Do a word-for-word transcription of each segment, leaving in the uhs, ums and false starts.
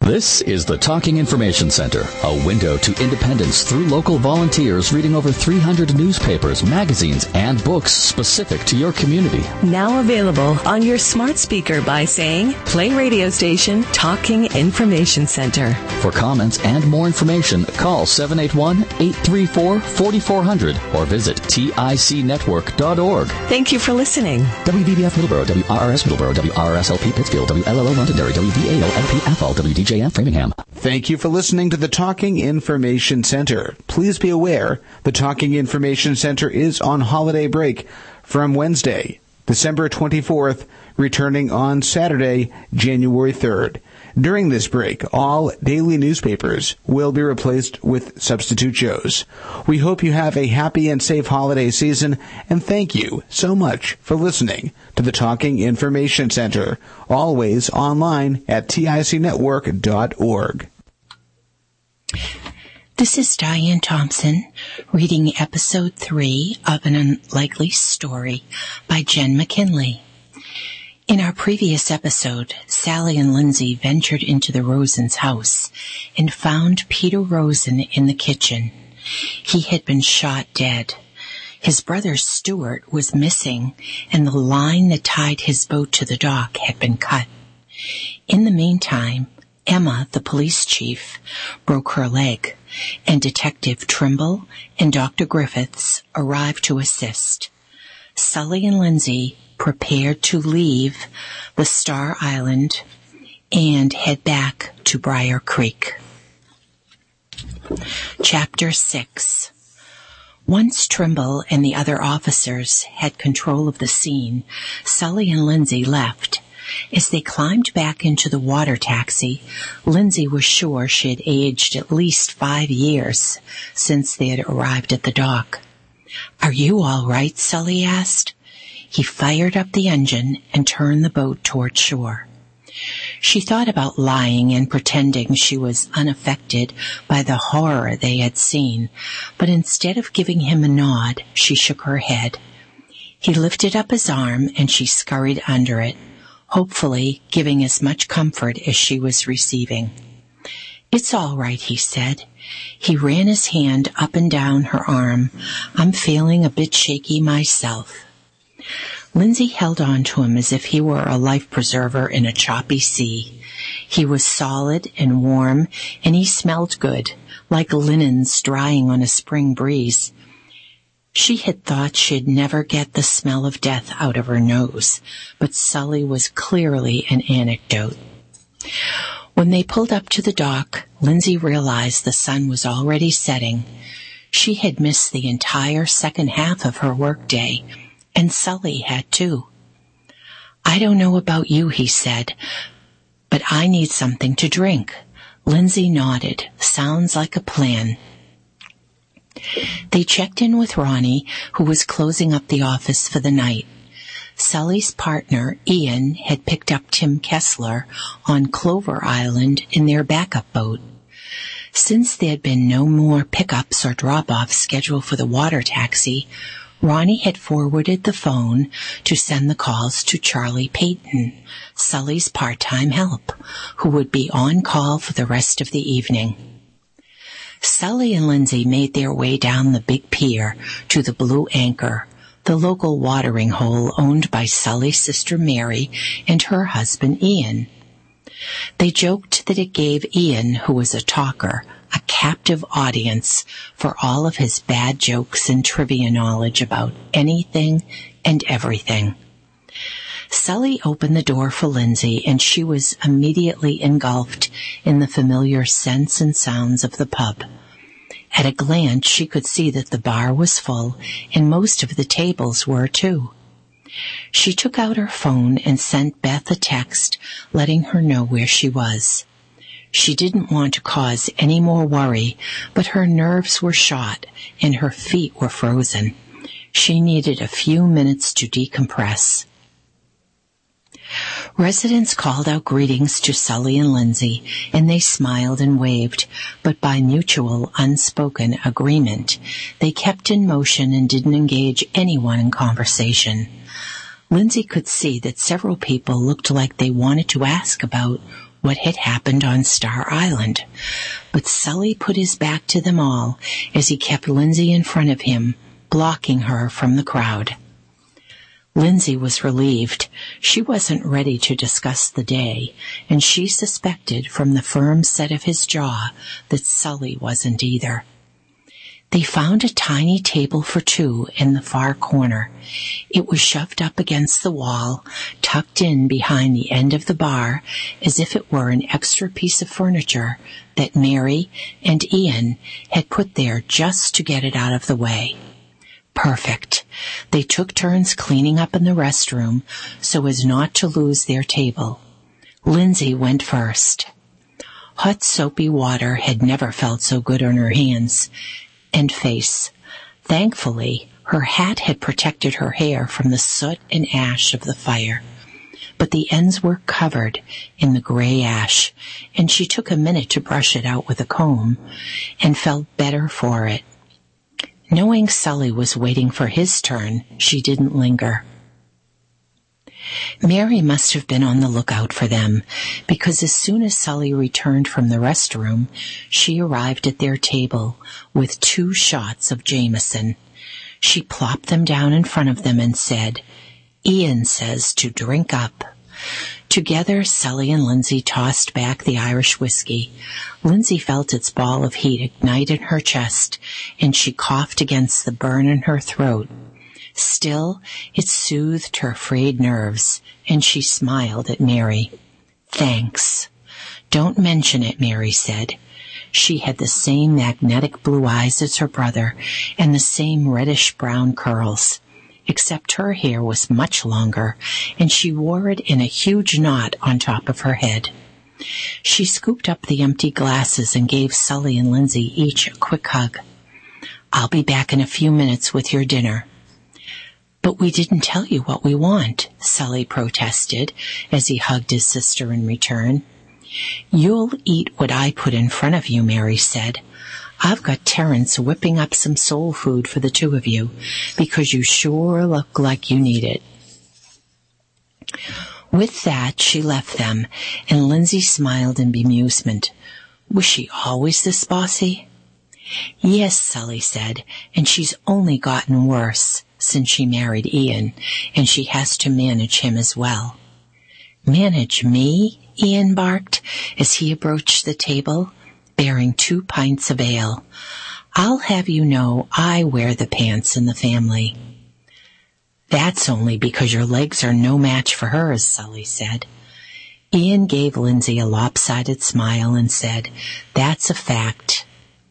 This is the Talking Information Center, a window to independence through local volunteers reading over three hundred newspapers, magazines, and books specific to your community. Now available on your smart speaker by saying, play radio station Talking Information Center. For comments and more information, call seven eight one, eight three four, four four zero zero or visit tic network dot org. Thank you for listening. W B B F Middleborough, W R R S Middleborough, W R R S L P Pittsfield, W L L O Londonderry, W V A O L P Athol, W D J F Framingham. Thank you for listening to the Talking Information Center. Please be aware the Talking Information Center is on holiday break from Wednesday, December twenty-fourth, returning on Saturday, January third. During this break, all daily newspapers will be replaced with substitute shows. We hope you have a happy and safe holiday season, and thank you so much for listening to the Talking Information Center, always online at tic network dot org. This is Diane Thompson reading episode three of An Unlikely Story by Jen McKinley. In our previous episode, Sally and Lindsay ventured into the Rosens' house and found Peter Rosen in the kitchen. He had been shot dead. His brother Stuart was missing, and the line that tied his boat to the dock had been cut. In the meantime, Emma, the police chief, broke her leg, and Detective Trimble and Doctor Griffiths arrived to assist. Sully and Lindsay prepared to leave the Star Island and head back to Briar Creek. Chapter six. Once Trimble and the other officers had control of the scene, Sully and Lindsay left. As they climbed back into the water taxi, Lindsay was sure she had aged at least five years since they had arrived at the dock. "Are you all right?" Sully asked. He fired up the engine and turned the boat toward shore. She thought about lying and pretending she was unaffected by the horror they had seen, but instead of giving him a nod, she shook her head. He lifted up his arm and she scurried under it, hopefully giving as much comfort as she was receiving. "It's all right," he said. He ran his hand up and down her arm. "I'm feeling a bit shaky myself." Lindsay held on to him as if he were a life preserver in a choppy sea. He was solid and warm, and he smelled good, like linens drying on a spring breeze. She had thought she'd never get the smell of death out of her nose, but Sully was clearly an anecdote. When they pulled up to the dock, Lindsay realized the sun was already setting. She had missed the entire second half of her workday, and Sully had too. "I don't know about you," he said, "but I need something to drink." Lindsay nodded. "Sounds like a plan." They checked in with Ronnie, who was closing up the office for the night. Sully's partner, Ian, had picked up Tim Kessler on Clover Island in their backup boat. Since there had been no more pickups or drop-offs scheduled for the water taxi, Ronnie had forwarded the phone to send the calls to Charlie Payton, Sully's part-time help, who would be on call for the rest of the evening. Sully and Lindsay made their way down the big pier to the Blue Anchor, the local watering hole owned by Sully's sister Mary and her husband Ian. They joked that it gave Ian, who was a talker, a captive audience for all of his bad jokes and trivia knowledge about anything and everything. Sully opened the door for Lindsay, and she was immediately engulfed in the familiar scents and sounds of the pub. At a glance, she could see that the bar was full, and most of the tables were too. She took out her phone and sent Beth a text letting her know where she was. She didn't want to cause any more worry, but her nerves were shot and her feet were frozen. She needed a few minutes to decompress. Residents called out greetings to Sully and Lindsay, and they smiled and waved, but by mutual, unspoken agreement, they kept in motion and didn't engage anyone in conversation. Lindsay could see that several people looked like they wanted to ask about what had happened on Star Island. But Sully put his back to them all as he kept Lindsay in front of him, blocking her from the crowd. Lindsay was relieved. She wasn't ready to discuss the day, and she suspected from the firm set of his jaw that Sully wasn't either. They found a tiny table for two in the far corner. It was shoved up against the wall, tucked in behind the end of the bar, as if it were an extra piece of furniture that Mary and Ian had put there just to get it out of the way. Perfect. They took turns cleaning up in the restroom so as not to lose their table. Lindsay went first. Hot soapy water had never felt so good on her hands and face. Thankfully, her hat had protected her hair from the soot and ash of the fire, but the ends were covered in the gray ash, and she took a minute to brush it out with a comb and felt better for it. Knowing Sully was waiting for his turn, she didn't linger. Mary must have been on the lookout for them, because as soon as Sully returned from the restroom, she arrived at their table with two shots of Jameson. She plopped them down in front of them and said, "Ian says to drink up." Together, Sully and Lindsay tossed back the Irish whiskey. Lindsay felt its ball of heat ignite in her chest, and she coughed against the burn in her throat. Still, it soothed her frayed nerves, and she smiled at Mary. "Thanks." "Don't mention it," Mary said. She had the same magnetic blue eyes as her brother, and the same reddish-brown curls, except her hair was much longer, and she wore it in a huge knot on top of her head. She scooped up the empty glasses and gave Sully and Lindsay each a quick hug. "I'll be back in a few minutes with your dinner." "But we didn't tell you what we want," Sully protested as he hugged his sister in return. "You'll eat what I put in front of you," Mary said. "I've got Terence whipping up some soul food for the two of you, because you sure look like you need it." With that, she left them, and Lindsay smiled in bemusement. Was she always this bossy? "Yes," Sully said, "and she's only gotten worse since she married Ian, and she has to manage him as well." "Manage me?" Ian barked as he approached the table, bearing two pints of ale. "I'll have you know I wear the pants in the family." "That's only because your legs are no match for hers," Sully said. Ian gave Lindsay a lopsided smile and said, "That's a fact."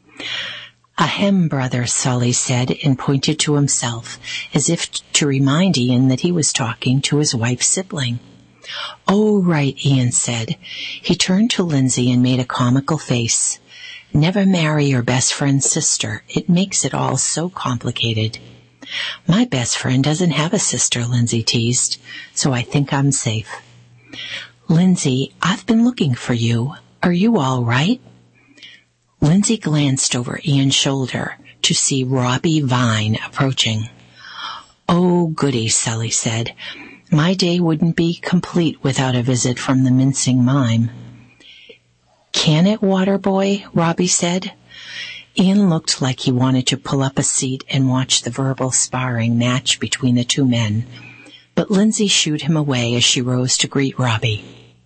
"Ahem, brother," Sully said, and pointed to himself, as if to remind Ian that he was talking to his wife's sibling. "Oh, right," Ian said. He turned to Lindsay and made a comical face. "Never marry your best friend's sister. It makes it all so complicated." "My best friend doesn't have a sister," Lindsay teased, "so I think I'm safe." "Lindsay, I've been looking for you. Are you all right?" Lindsay glanced over Ian's shoulder to see Robbie Vine approaching. "Oh, goody," Sully said. "My day wouldn't be complete without a visit from the mincing mime." "Can it, Waterboy?" Robbie said. Ian looked like he wanted to pull up a seat and watch the verbal sparring match between the two men, but Lindsay shooed him away as she rose to greet Robbie.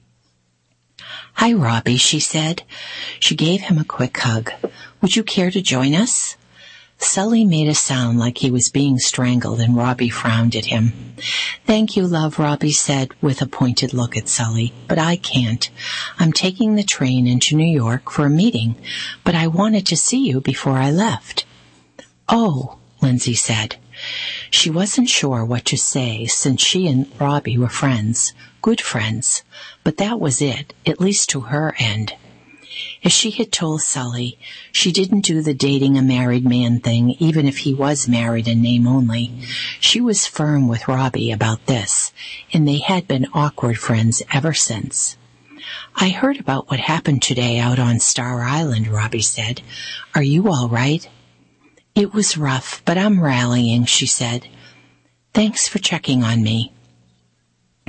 "Hi, Robbie," she said. She gave him a quick hug. "Would you care to join us?" Sully made a sound like he was being strangled, and Robbie frowned at him. "Thank you, love," Robbie said with a pointed look at Sully, "but I can't. I'm taking the train into New York for a meeting, but I wanted to see you before I left." "Oh," Lindsay said. She wasn't sure what to say, since she and Robbie were friends, good friends, but that was it, at least to her end. As she had told Sully, she didn't do the dating a married man thing, even if he was married in name only. She was firm with Robbie about this, and they had been awkward friends ever since. "I heard about what happened today out on Star Island," Robbie said. "Are you all right?" "It was rough, but I'm rallying," she said. "Thanks for checking on me."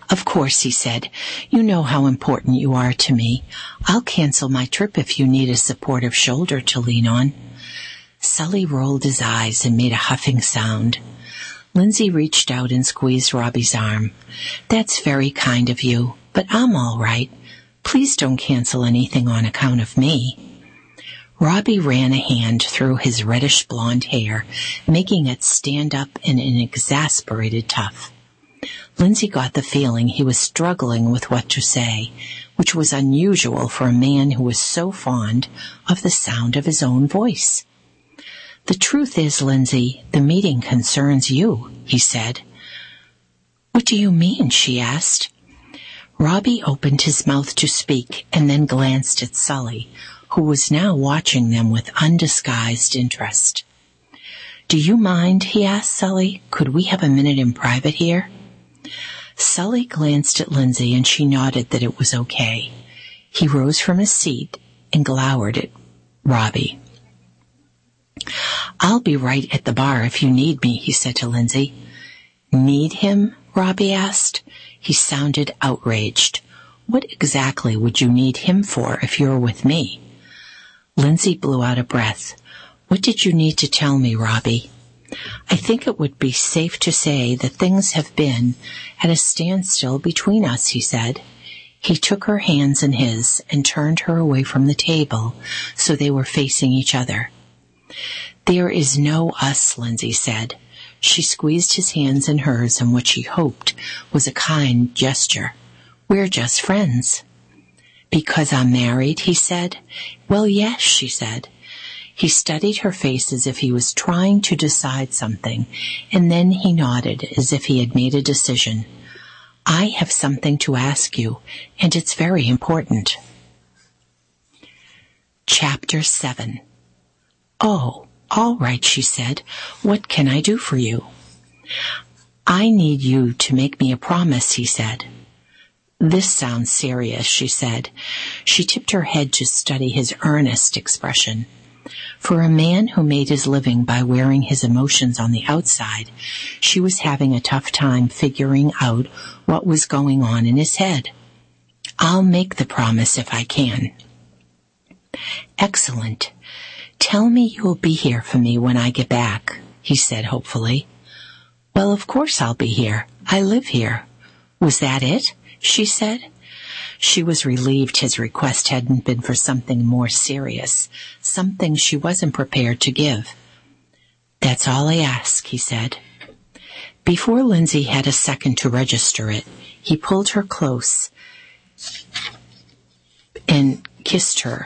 Of course, he said. You know how important you are to me. I'll cancel my trip if you need a supportive shoulder to lean on. Sully rolled his eyes and made a huffing sound. Lindsay reached out and squeezed Robbie's arm. That's very kind of you, but I'm all right. Please don't cancel anything on account of me. Robbie ran a hand through his reddish blonde hair, making it stand up in an exasperated tuft. Lindsay got the feeling he was struggling with what to say, which was unusual for a man who was so fond of the sound of his own voice. The truth is, Lindsay, the meeting concerns you, he said. What do you mean? She asked. Robbie opened his mouth to speak and then glanced at Sully, who was now watching them with undisguised interest. Do you mind, he asked Sully, could we have a minute in private here? Sully glanced at Lindsay and she nodded that it was okay. He rose from his seat and glowered at Robbie. I'll be right at the bar if you need me, he said to Lindsay. Need him? Robbie asked. He sounded outraged. What exactly would you need him for if you're with me? Lindsay blew out a breath. What did you need to tell me, Robbie? I think it would be safe to say that things have been at a standstill between us, he said. He took her hands in his and turned her away from the table so they were facing each other. There is no us, Lindsay said. She squeezed his hands in hers in what she hoped was a kind gesture. We're just friends. Because I'm married, he said. Well, yes, she said. He studied her face as if he was trying to decide something, and then he nodded as if he had made a decision. I have something to ask you, and it's very important. Chapter seven. Oh, all right, she said. What can I do for you? I need you to make me a promise, he said. This sounds serious, she said. She tipped her head to study his earnest expression. For a man who made his living by wearing his emotions on the outside, she was having a tough time figuring out what was going on in his head. I'll make the promise if I can. Excellent. Tell me you'll be here for me when I get back, he said hopefully. Well, of course I'll be here. I live here. Was that it? She said. She was relieved his request hadn't been for something more serious, something she wasn't prepared to give. That's all I ask, he said. Before Lindsay had a second to register it, he pulled her close and kissed her.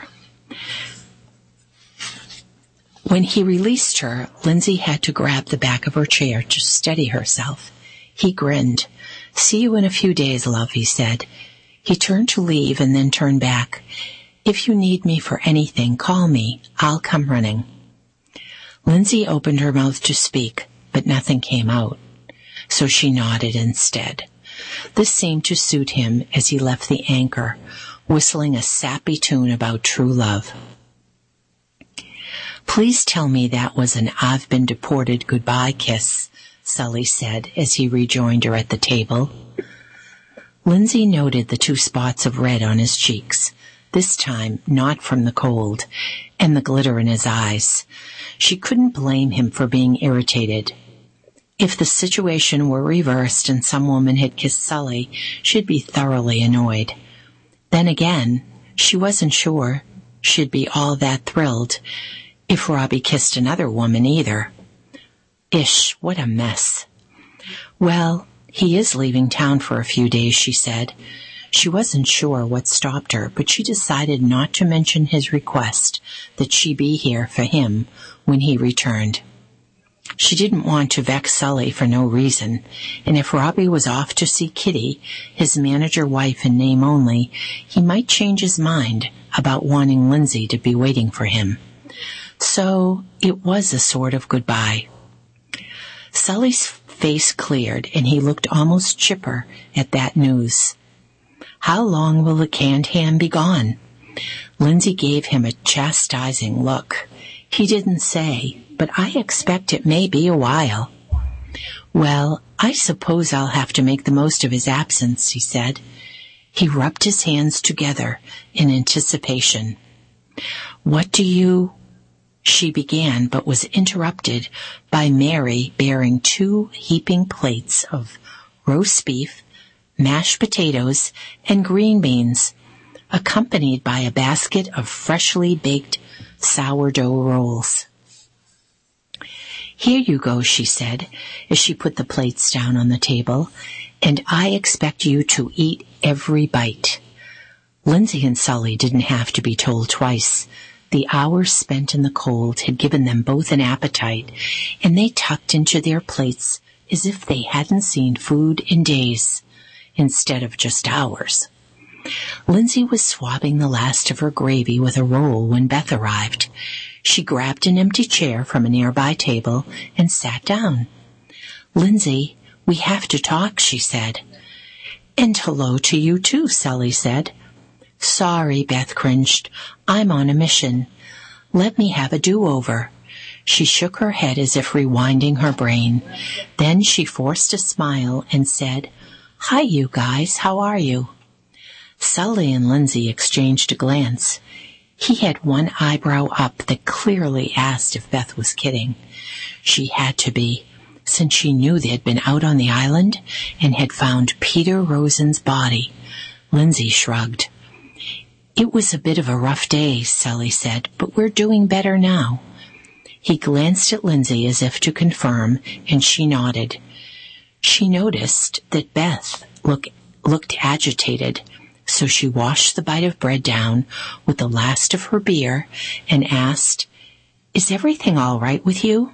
When he released her, Lindsay had to grab the back of her chair to steady herself. He grinned. See you in a few days, love, he said. He turned to leave and then turned back. If you need me for anything, call me. I'll come running. Lindsay opened her mouth to speak, but nothing came out. So she nodded instead. This seemed to suit him as he left the anchor, whistling a sappy tune about true love. Please tell me that was an I've been deported goodbye kiss, Sully said as he rejoined her at the table. Lindsay noted the two spots of red on his cheeks, this time not from the cold, and the glitter in his eyes. She couldn't blame him for being irritated. If the situation were reversed and some woman had kissed Sully, she'd be thoroughly annoyed. Then again, she wasn't sure she'd be all that thrilled if Robbie kissed another woman either. Ish, what a mess. Well, he is leaving town for a few days, she said. She wasn't sure what stopped her, but she decided not to mention his request that she be here for him when he returned. She didn't want to vex Sully for no reason, and if Robbie was off to see Kitty, his manager wife in name only, he might change his mind about wanting Lindsay to be waiting for him. So it was a sort of goodbye. Sully's face cleared, and he looked almost chipper at that news. How long will the canned ham be gone? Lindsay gave him a chastising look. He didn't say, but I expect it may be a while. Well, I suppose I'll have to make the most of his absence, he said. He rubbed his hands together in anticipation. What do you... She began, but was interrupted by Mary bearing two heaping plates of roast beef, mashed potatoes, and green beans, accompanied by a basket of freshly baked sourdough rolls. Here you go, she said, as she put the plates down on the table, and I expect you to eat every bite. Lindsay and Sully didn't have to be told twice. The hours spent in the cold had given them both an appetite, and they tucked into their plates as if they hadn't seen food in days, instead of just hours. Lindsay was swabbing the last of her gravy with a roll when Beth arrived. She grabbed an empty chair from a nearby table and sat down. Lindsay, we have to talk, she said. And hello to you too, Sully said. Sorry, Beth cringed. I'm on a mission. Let me have a do-over. She shook her head as if rewinding her brain. Then she forced a smile and said, Hi, you guys. How are you? Sully and Lindsay exchanged a glance. He had one eyebrow up that clearly asked if Beth was kidding. She had to be, since she knew they had been out on the island and had found Peter Rosen's body. Lindsay shrugged. It was a bit of a rough day, Sully said, but we're doing better now. He glanced at Lindsay as if to confirm, and she nodded. She noticed that Beth look, looked agitated, so she washed the bite of bread down with the last of her beer and asked, Is everything all right with you?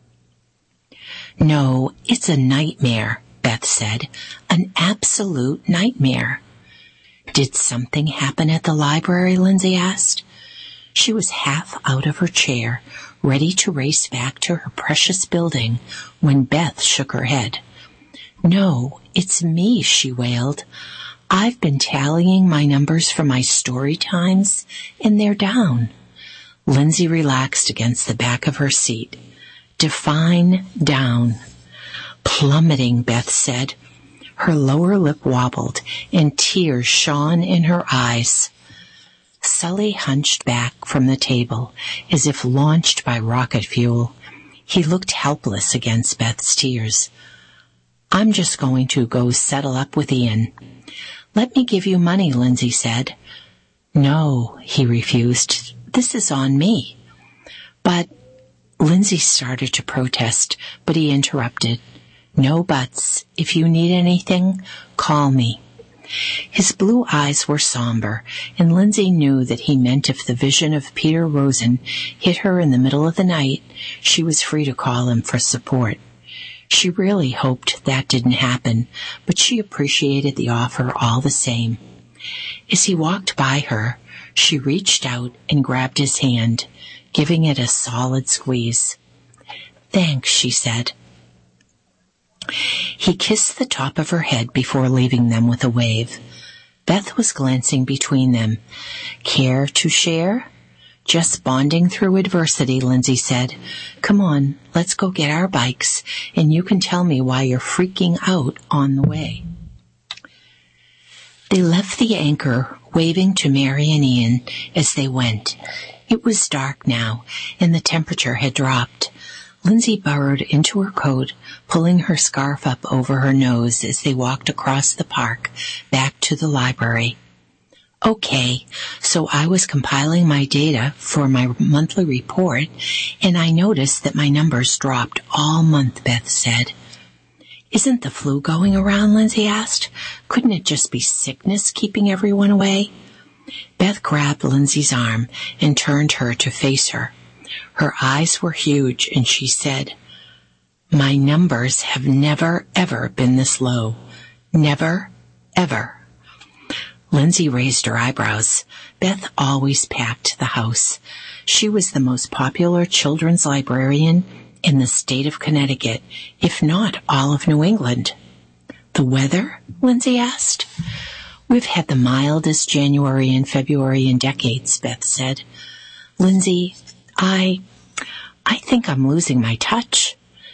No, it's a nightmare, Beth said. An absolute nightmare. Did something happen at the library? Lindsay asked. She was half out of her chair, ready to race back to her precious building, when Beth shook her head. No, it's me, she wailed. I've been tallying my numbers for my story times, and they're down. Lindsay relaxed against the back of her seat. Define down. Plummeting, Beth said. Her lower lip wobbled, and tears shone in her eyes. Sully hunched back from the table, as if launched by rocket fuel. He looked helpless against Beth's tears. I'm just going to go settle up with Ian. Let me give you money, Lindsay said. No, he refused. This is on me. But Lindsay started to protest, but he interrupted. No buts. If you need anything, call me. His blue eyes were somber, and Lindsay knew that he meant if the vision of Peter Rosen hit her in the middle of the night, she was free to call him for support. She really hoped that didn't happen, but she appreciated the offer all the same. As he walked by her, she reached out and grabbed his hand, giving it a solid squeeze. Thanks, she said. He kissed the top of her head before leaving them with a wave. Beth was glancing between them. Care to share? Just bonding through adversity, Lindsay said. Come on, let's go get our bikes, and you can tell me why you're freaking out on the way. They left the anchor, waving to Mary and Ian as they went. It was dark now, and the temperature had dropped. Lindsay burrowed into her coat, pulling her scarf up over her nose as they walked across the park back to the library. Okay, so I was compiling my data for my monthly report, and I noticed that my numbers dropped all month, Beth said. Isn't the flu going around? Lindsay asked. Couldn't it just be sickness keeping everyone away? Beth grabbed Lindsay's arm and turned her to face her. Her eyes were huge, and she said, My numbers have never, ever been this low. Never, ever. Lindsay raised her eyebrows. Beth always packed the house. She was the most popular children's librarian in the state of Connecticut, if not all of New England. The weather? Lindsay asked. We've had the mildest January and February in decades, Beth said. Lindsay, I, I think I'm losing my touch.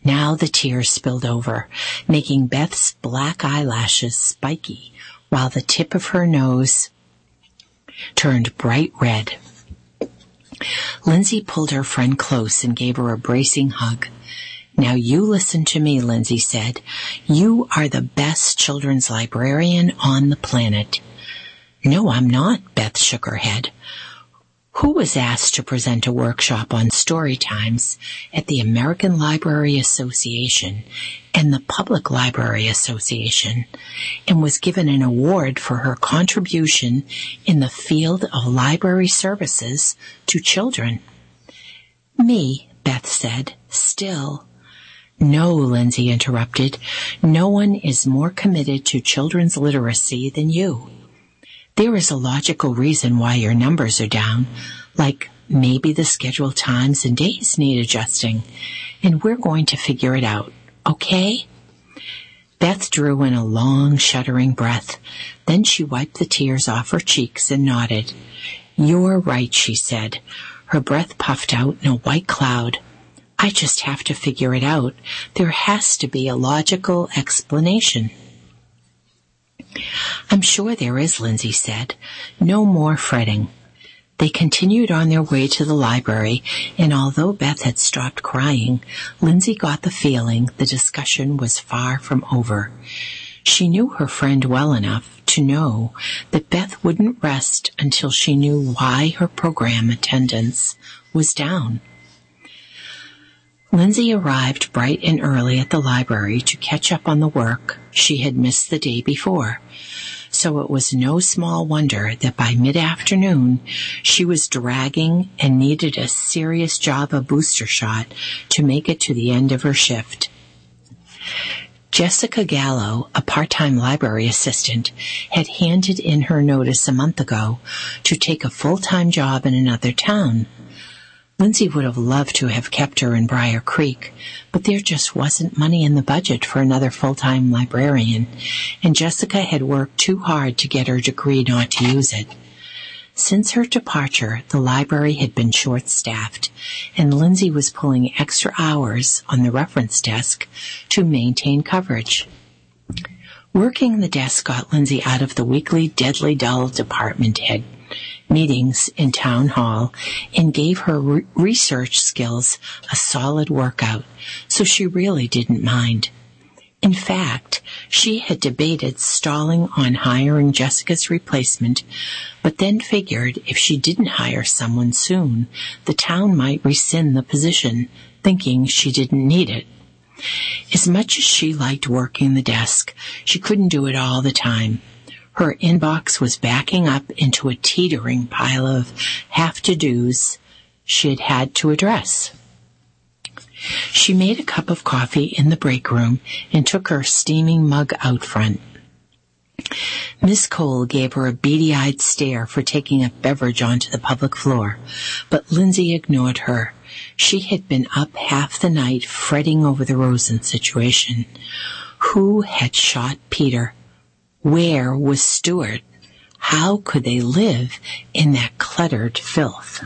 Now the tears spilled over, making Beth's black eyelashes spiky, while the tip of her nose turned bright red. Lindsay pulled her friend close and gave her a bracing hug. "Now you listen to me," Lindsay said. "You are the best children's librarian on the planet." "No, I'm not," Beth shook her head. "Who was asked to present a workshop on story times at the American Library Association and the Public Library Association, and was given an award for her contribution in the field of library services to children?" "Me," Beth said. "Still—" "No," Lindsay interrupted. "No one is more committed to children's literacy than you. There is a logical reason why your numbers are down, like maybe the scheduled times and days need adjusting, and we're going to figure it out, okay?" Beth drew in a long, shuddering breath. Then she wiped the tears off her cheeks and nodded. "You're right," she said. Her breath puffed out in a white cloud. "I just have to figure it out. There has to be a logical explanation." "I'm sure there is," Lindsay said. "No more fretting." They continued on their way to the library, and although Beth had stopped crying, Lindsay got the feeling the discussion was far from over. She knew her friend well enough to know that Beth wouldn't rest until she knew why her program attendance was down. Lindsay arrived bright and early at the library to catch up on the work she had missed the day before, so it was no small wonder that by mid-afternoon she was dragging and needed a serious Java booster shot to make it to the end of her shift. Jessica Gallo, a part-time library assistant, had handed in her notice a month ago to take a full-time job in another town. Lindsay would have loved to have kept her in Briar Creek, but there just wasn't money in the budget for another full-time librarian, and Jessica had worked too hard to get her degree not to use it. Since her departure, the library had been short-staffed, and Lindsay was pulling extra hours on the reference desk to maintain coverage. Working the desk got Lindsay out of the weekly deadly dull department head meetings in town hall and gave her re- research skills a solid workout, so she really didn't mind. In fact, she had debated stalling on hiring Jessica's replacement, but then figured if she didn't hire someone soon, the town might rescind the position, thinking she didn't need it. As much as she liked working the desk, she couldn't do it all the time. Her inbox was backing up into a teetering pile of have-to-dos she had had to address. She made a cup of coffee in the break room and took her steaming mug out front. Miss Cole gave her a beady-eyed stare for taking a beverage onto the public floor, but Lindsay ignored her. She had been up half the night fretting over the Rosen situation. Who had shot Peter? Where was Stuart? How could they live in that cluttered filth?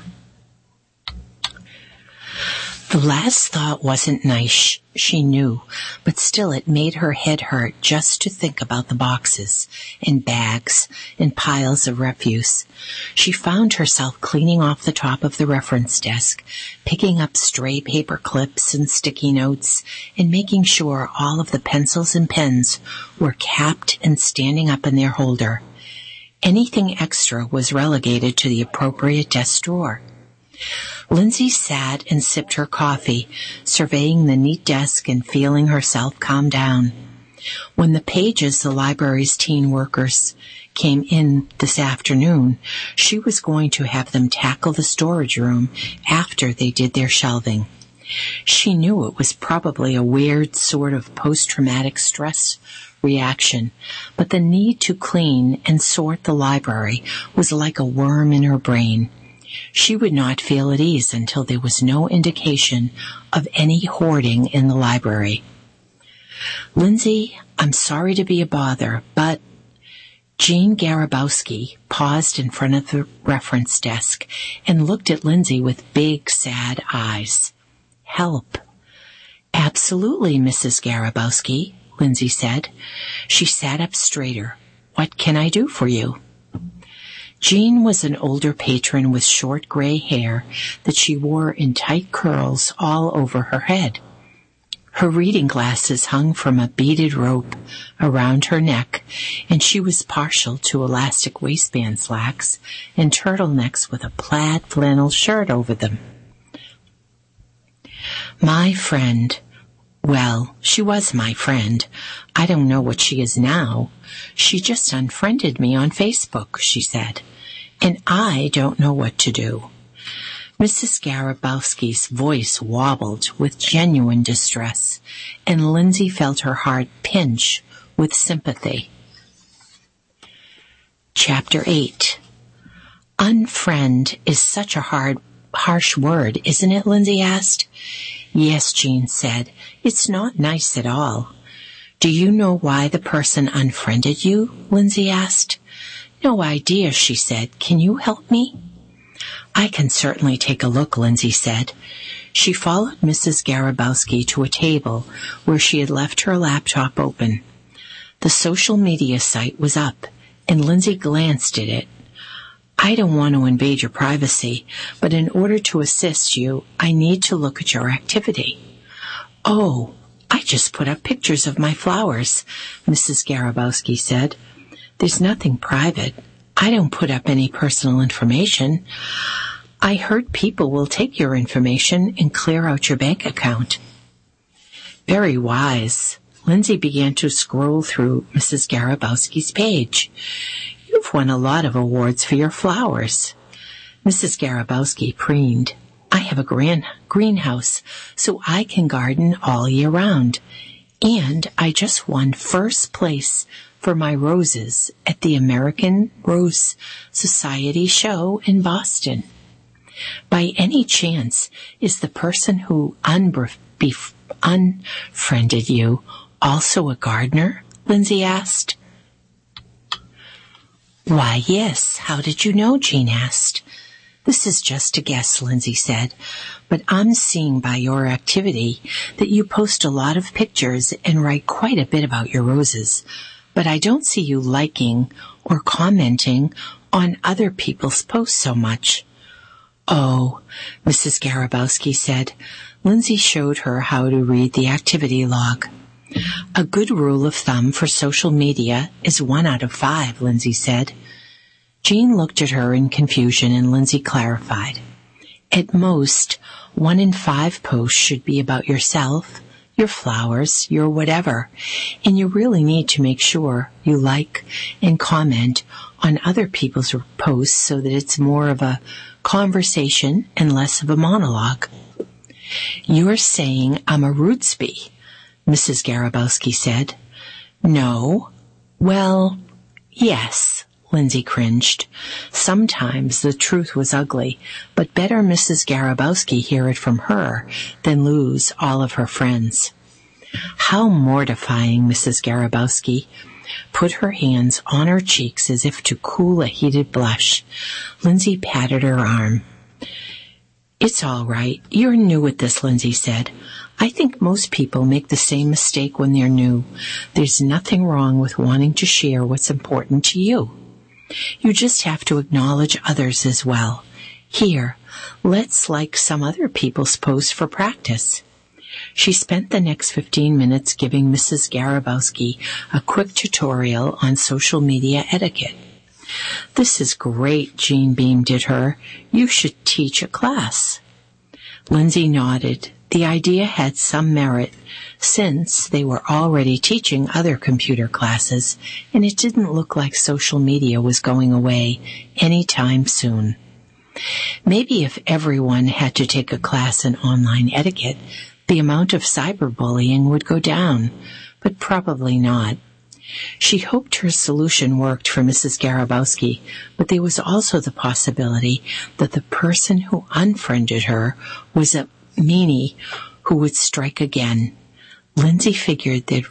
The last thought wasn't nice, she knew, but still it made her head hurt just to think about the boxes and bags and piles of refuse. She found herself cleaning off the top of the reference desk, picking up stray paper clips and sticky notes, and making sure all of the pencils and pens were capped and standing up in their holder. Anything extra was relegated to the appropriate desk drawer. Lindsay sat and sipped her coffee, surveying the neat desk and feeling herself calm down. When the Pages, the library's teen workers, came in this afternoon, she was going to have them tackle the storage room after they did their shelving. She knew it was probably a weird sort of post-traumatic stress reaction, but the need to clean and sort the library was like a worm in her brain. She would not feel at ease until there was no indication of any hoarding in the library. "Lindsay, I'm sorry to be a bother, but..." Jean Garabowski paused in front of the reference desk and looked at Lindsay with big, sad eyes. "Help." Absolutely, Missus Garabowski, Lindsay said. She sat up straighter. What can I do for you? Jean was an older patron with short gray hair that she wore in tight curls all over her head. Her reading glasses hung from a beaded rope around her neck, and she was partial to elastic waistband slacks and turtlenecks with a plaid flannel shirt over them. My friend. Well, she was my friend. I don't know what she is now. She just unfriended me on Facebook, she said, and I don't know what to do. Missus Garabowski's voice wobbled with genuine distress, and Lindsay felt her heart pinch with sympathy. Chapter eight. Unfriend is such a hard, harsh word, isn't it? Lindsay asked. Yes, Jean said. It's not nice at all. Do you know why the person unfriended you? Lindsay asked. No idea, she said. Can you help me? I can certainly take a look, Lindsay said. She followed Missus Garabowski to a table where she had left her laptop open. The social media site was up, and Lindsay glanced at it. I don't want to invade your privacy, but in order to assist you, I need to look at your activity. Oh, I just put up pictures of my flowers, Missus Garabowski said. There's nothing private. I don't put up any personal information. I heard people will take your information and clear out your bank account. Very wise. Lindsay began to scroll through Missus Garabowski's page. You've won a lot of awards for your flowers. Missus Garabowski preened. I have a gran- greenhouse, so I can garden all year round. And I just won first place for my roses at the American Rose Society show in Boston. By any chance, is the person who unbef- bef- unfriended you also a gardener? Lindsay asked. Why, yes. How did you know? Jean asked. This is just a guess, Lindsay said, but I'm seeing by your activity that you post a lot of pictures and write quite a bit about your roses, but I don't see you liking or commenting on other people's posts so much. Oh, Missus Garabowski said. Lindsay showed her how to read the activity log. A good rule of thumb for social media is one out of five, Lindsay said. Jean looked at her in confusion, and Lindsay clarified. At most, one in five posts should be about yourself, your flowers, your whatever, and you really need to make sure you like and comment on other people's posts so that it's more of a conversation and less of a monologue. You're saying I'm a rootsby, Missus Garabowski said. No. Well, yes. Lindsay cringed. Sometimes the truth was ugly, but better Missus Garabowski hear it from her than lose all of her friends. How mortifying, Missus Garabowski put her hands on her cheeks as if to cool a heated blush. Lindsay patted her arm. It's all right. You're new at this, Lindsay said. I think most people make the same mistake when they're new. There's nothing wrong with wanting to share what's important to you. You just have to acknowledge others as well. Here, let's like some other people's posts for practice. She spent the next fifteen minutes giving Missus Garabowski a quick tutorial on social media etiquette. This is great, Jean beamed at her. You should teach a class. Lindsay nodded. The idea had some merit, since they were already teaching other computer classes, and it didn't look like social media was going away any time soon. Maybe if everyone had to take a class in online etiquette, the amount of cyberbullying would go down, but probably not. She hoped her solution worked for Missus Garabowski, but there was also the possibility that the person who unfriended her was a meanie who would strike again. Lindsay figured they'd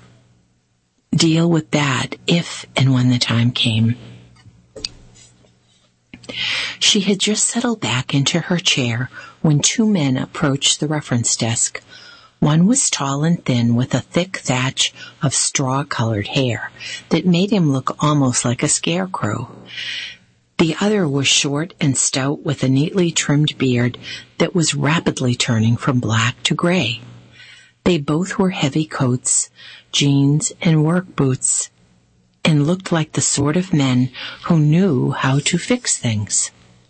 deal with that if and when the time came. She had just settled back into her chair when two men approached the reference desk. One was tall and thin with a thick thatch of straw-colored hair that made him look almost like a scarecrow. The other was short and stout with a neatly trimmed beard that was rapidly turning from black to gray. They both wore heavy coats, jeans, and work boots, and looked like the sort of men who knew how to fix things.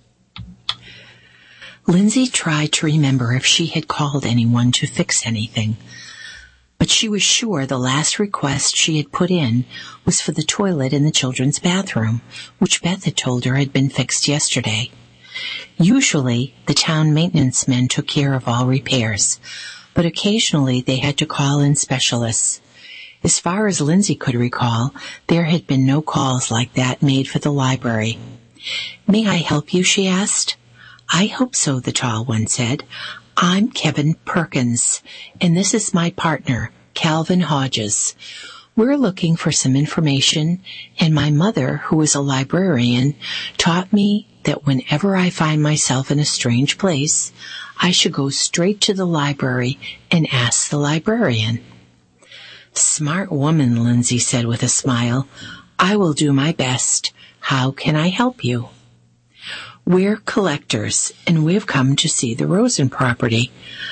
Lindsay tried to remember if she had called anyone to fix anything, but she was sure the last request she had put in was for the toilet in the children's bathroom, which Beth had told her had been fixed yesterday. Usually, the town maintenance men took care of all repairs, but occasionally they had to call in specialists. As far as Lindsay could recall, there had been no calls like that made for the library. "May I help you?" she asked. "I hope so," the tall one said. "I'm Kevin Perkins, and this is my partner, Calvin Hodges. We're looking for some information, and my mother, who is a librarian, taught me that whenever I find myself in a strange place, I should go straight to the library and ask the librarian." "Smart woman," Lindsay said with a smile. "I will do my best. How can I help you?" "We're collectors, and we've come to see the Rosen property.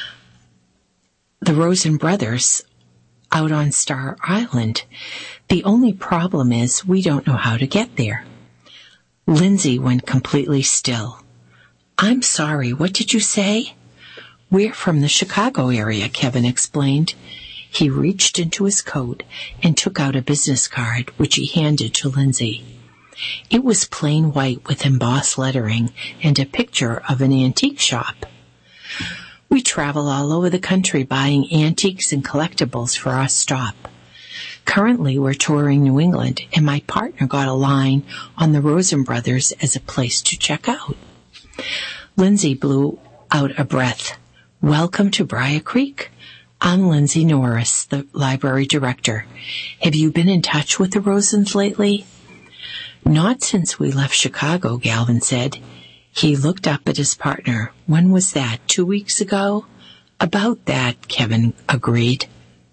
The Rosen brothers out on Star Island. The only problem is we don't know how to get there." Lindsay went completely still. "I'm sorry, what did you say?" "We're from the Chicago area," Kevin explained. He reached into his coat and took out a business card, which he handed to Lindsay. It was plain white with embossed lettering and a picture of an antique shop. "We travel all over the country buying antiques and collectibles for our stop. Currently, we're touring New England, and my partner got a line on the Rosen brothers as a place to check out." Lindsay blew out a breath. "Welcome to Briar Creek. I'm Lindsay Norris, the library director. Have you been in touch with the Rosens lately?" "Not since we left Chicago," Galvin said. He looked up at his partner. "When was that? Two weeks ago?" "About that," Kevin agreed.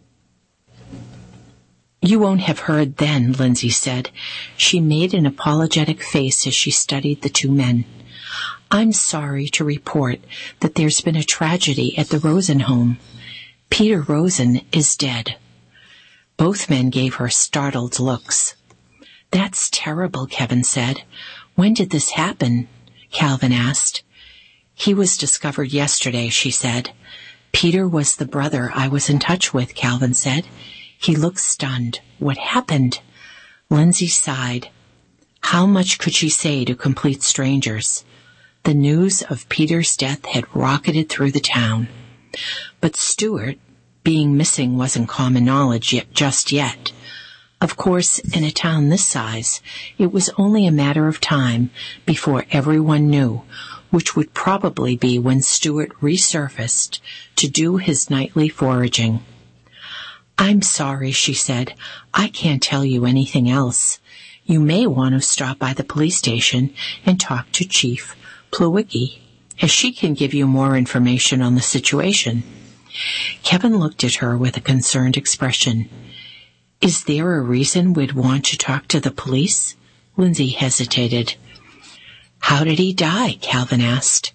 "You won't have heard then," Lindsay said. She made an apologetic face as she studied the two men. "I'm sorry to report that there's been a tragedy at the Rosen home. Peter Rosen is dead." Both men gave her startled looks. "That's terrible," Kevin said. "When did this happen?" Calvin asked. "He was discovered yesterday," she said. "Peter was the brother I was in touch with," Calvin said. He looked stunned. "What happened?" Lindsay sighed. How much could she say to complete strangers? The news of Peter's death had rocketed through the town. But Stuart being missing wasn't common knowledge yet, just yet. Of course, in a town this size, it was only a matter of time before everyone knew, which would probably be when Stuart resurfaced to do his nightly foraging. "I'm sorry," she said. "I can't tell you anything else. You may want to stop by the police station and talk to Chief Plawicki, as she can give you more information on the situation." Kevin looked at her with a concerned expression. "Is there a reason we'd want to talk to the police?" Lindsay hesitated. "How did he die?" Calvin asked.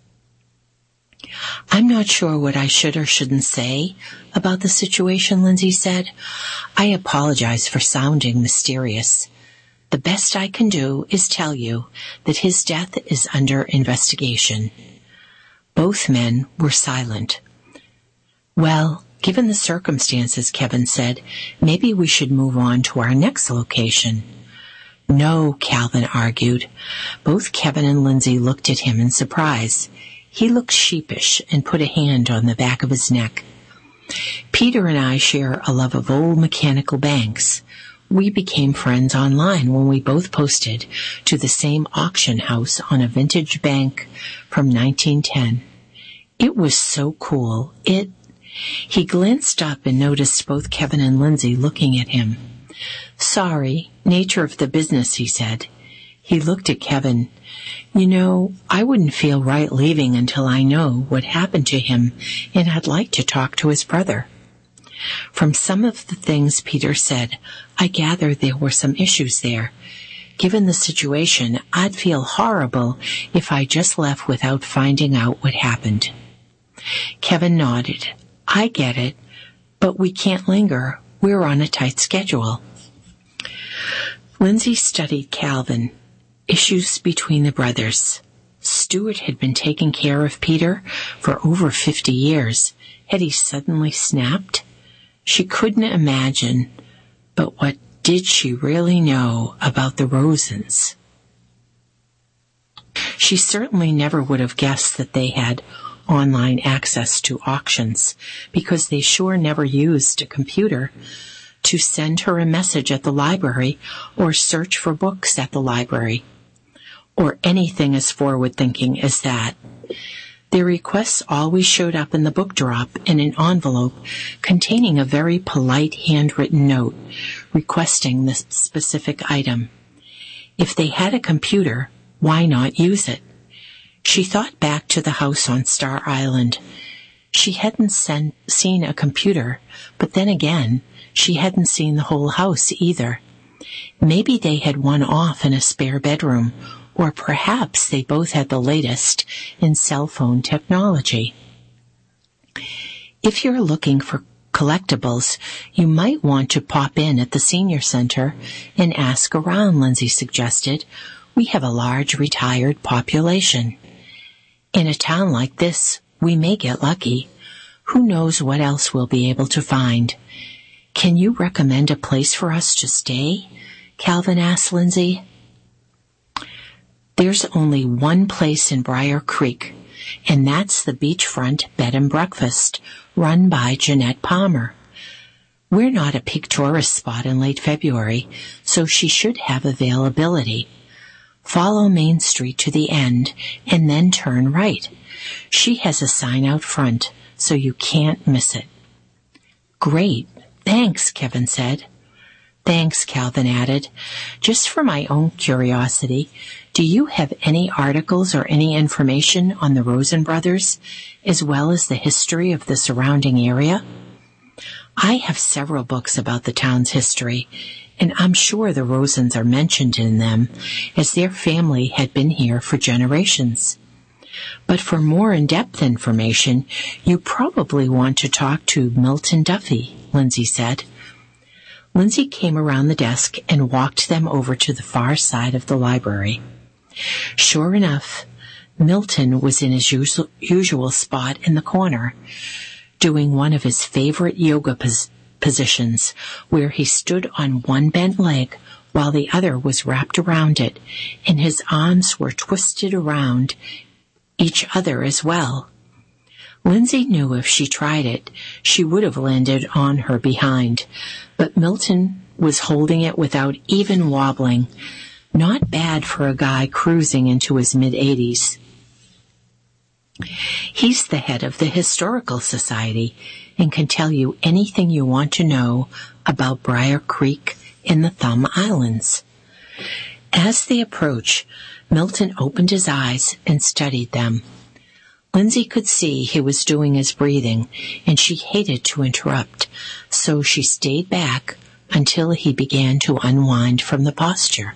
"I'm not sure what I should or shouldn't say about the situation," Lindsay said. "I apologize for sounding mysterious. The best I can do is tell you that his death is under investigation." Both men were silent. "Well, given the circumstances," Kevin said, "maybe we should move on to our next location." "No," Calvin argued. Both Kevin and Lindsay looked at him in surprise. He looked sheepish and put a hand on the back of his neck. "Peter and I share a love of old mechanical banks. We became friends online when we both posted to the same auction house on a vintage bank from nineteen ten. It was so cool. It..." He glanced up and noticed both Kevin and Lindsay looking at him. "Sorry, nature of the business," he said. He looked at Kevin. You know, I wouldn't feel right leaving until I know what happened to him, and I'd like to talk to his brother. From some of the things Peter said, I gather there were some issues there. Given the situation, I'd feel horrible if I just left without finding out what happened. Kevin nodded. I get it, but we can't linger. We're on a tight schedule. Lindsay studied Calvin. Issues between the brothers. Stuart had been taking care of Peter for over fifty years. Had he suddenly snapped? She couldn't imagine, but what did she really know about the Rosens? She certainly never would have guessed that they had online access to auctions, because they sure never used a computer to send her a message at the library or search for books at the library, or anything as forward-thinking as that. Their requests always showed up in the book drop in an envelope containing a very polite handwritten note requesting the specific item. If they had a computer, why not use it? She thought back to the house on Star Island. She hadn't sen- seen a computer, but then again, she hadn't seen the whole house either. Maybe they had one off in a spare bedroom, or perhaps they both had the latest in cell phone technology. If you're looking for collectibles, you might want to pop in at the senior center and ask around, Lindsay suggested. We have a large retired population. In a town like this, we may get lucky. Who knows what else we'll be able to find? Can you recommend a place for us to stay? Calvin asked Lindsay. There's only one place in Briar Creek, and that's the beachfront bed and breakfast run by Jeanette Palmer. We're not a peak tourist spot in late February, so she should have availability. Follow Main Street to the end and then turn right. She has a sign out front, so you can't miss it. Great. Thanks, Kevin said. Thanks, Calvin added. Just for my own curiosity, do you have any articles or any information on the Rosen brothers, as well as the history of the surrounding area? I have several books about the town's history, and I'm sure the Rosens are mentioned in them, as their family had been here for generations. But for more in-depth information, you probably want to talk to Milton Duffy, Lindsay said. Lindsay came around the desk and walked them over to the far side of the library. Sure enough, Milton was in his usual, usual spot in the corner, doing one of his favorite yoga pos- positions, where he stood on one bent leg while the other was wrapped around it, and his arms were twisted around each other as well. Lindsay knew if she tried it, she would have landed on her behind, but Milton was holding it without even wobbling. Not bad for a guy cruising into his mid-eighties. He's the head of the Historical Society and can tell you anything you want to know about Briar Creek in the Thumb Islands. As they approached, Milton opened his eyes and studied them. Lindsay could see he was doing his breathing, and she hated to interrupt, so she stayed back until he began to unwind from the posture.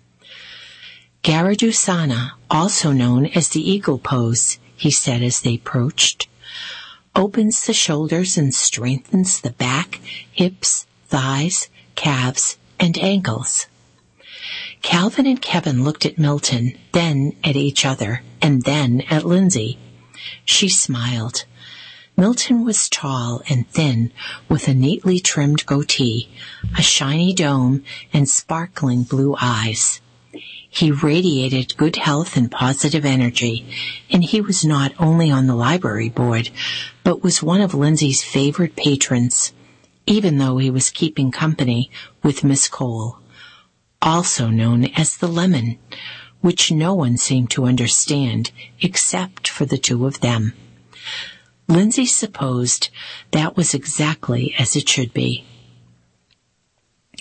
Garadusana, also known as the eagle pose, he said as they approached, opens the shoulders and strengthens the back, hips, thighs, calves, and ankles. Calvin and Kevin looked at Milton, then at each other, and then at Lindsay. She smiled. Milton was tall and thin, with a neatly trimmed goatee, a shiny dome, and sparkling blue eyes. He radiated good health and positive energy, and he was not only on the library board, but was one of Lindsay's favorite patrons, even though he was keeping company with Miss Cole, also known as the Lemon, which no one seemed to understand except for the two of them. Lindsay supposed that was exactly as it should be.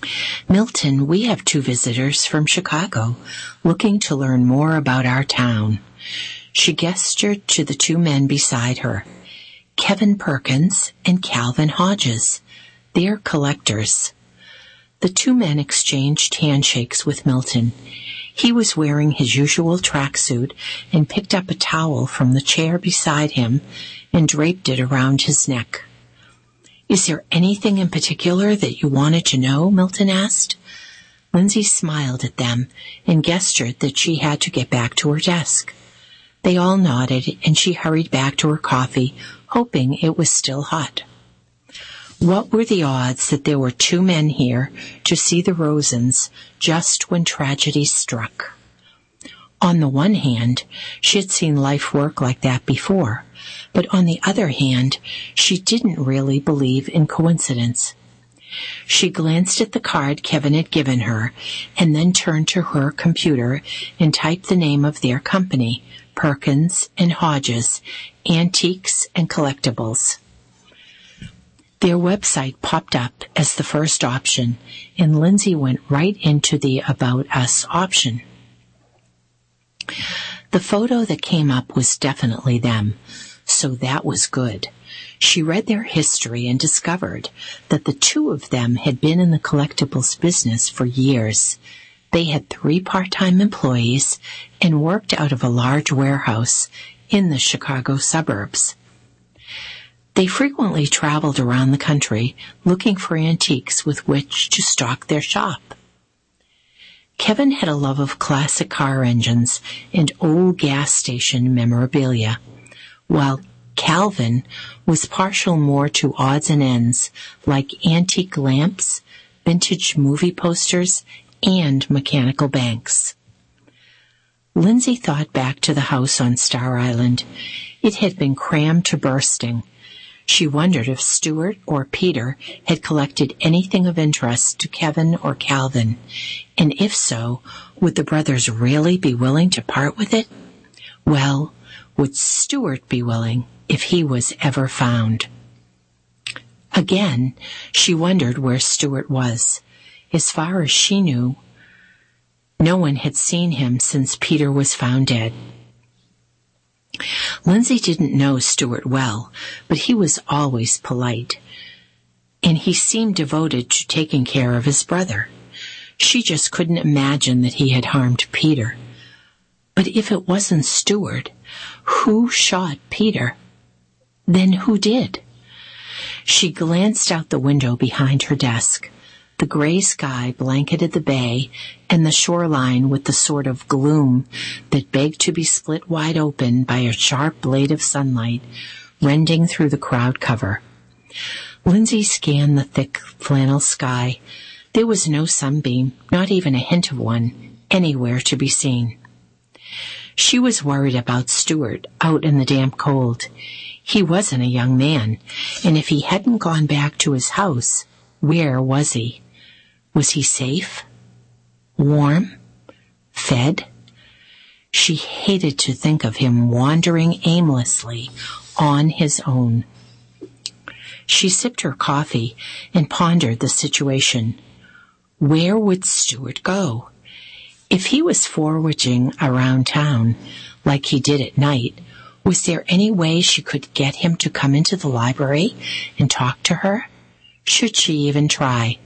Milton, we have two visitors from Chicago looking to learn more about our town. She gestured to the two men beside her, Kevin Perkins and Calvin Hodges. They're collectors. The two men exchanged handshakes with Milton. He was wearing his usual tracksuit and picked up a towel from the chair beside him and draped it around his neck. "Is there anything in particular that you wanted to know?" Milton asked. Lindsay smiled at them and gestured that she had to get back to her desk. They all nodded, and she hurried back to her coffee, hoping it was still hot. What were the odds that there were two men here to see the Rosens just when tragedy struck? On the one hand, she had seen life work like that before, but on the other hand, she didn't really believe in coincidence. She glanced at the card Kevin had given her and then turned to her computer and typed the name of their company, Perkins and Hodges, Antiques and Collectibles. Their website popped up as the first option, and Lindsay went right into the About Us option. The photo that came up was definitely them, so that was good. She read their history and discovered that the two of them had been in the collectibles business for years. They had three part-time employees and worked out of a large warehouse in the Chicago suburbs. They frequently traveled around the country looking for antiques with which to stock their shop. Kevin had a love of classic car engines and old gas station memorabilia, while Calvin was partial more to odds and ends like antique lamps, vintage movie posters, and mechanical banks. Lindsay thought back to the house on Star Island. It had been crammed to bursting. She wondered if Stuart or Peter had collected anything of interest to Kevin or Calvin, and if so, would the brothers really be willing to part with it? Well, would Stuart be willing if he was ever found? Again, she wondered where Stuart was. As far as she knew, no one had seen him since Peter was found dead. Lindsay didn't know Stuart well, but he was always polite, and he seemed devoted to taking care of his brother. She just couldn't imagine that he had harmed Peter. But if it wasn't Stuart, who shot Peter? Then who did? She glanced out the window behind her desk. The gray sky blanketed the bay and the shoreline with the sort of gloom that begged to be split wide open by a sharp blade of sunlight rending through the cloud cover. Lindsay scanned the thick flannel sky. There was no sunbeam, not even a hint of one, anywhere to be seen. She was worried about Stuart out in the damp cold. He wasn't a young man, and if he hadn't gone back to his house, where was he? Was he safe? Warm? Fed? She hated to think of him wandering aimlessly on his own. She sipped her coffee and pondered the situation. Where would Stuart go? If he was foraging around town, like he did at night, was there any way she could get him to come into the library and talk to her? Should she even try?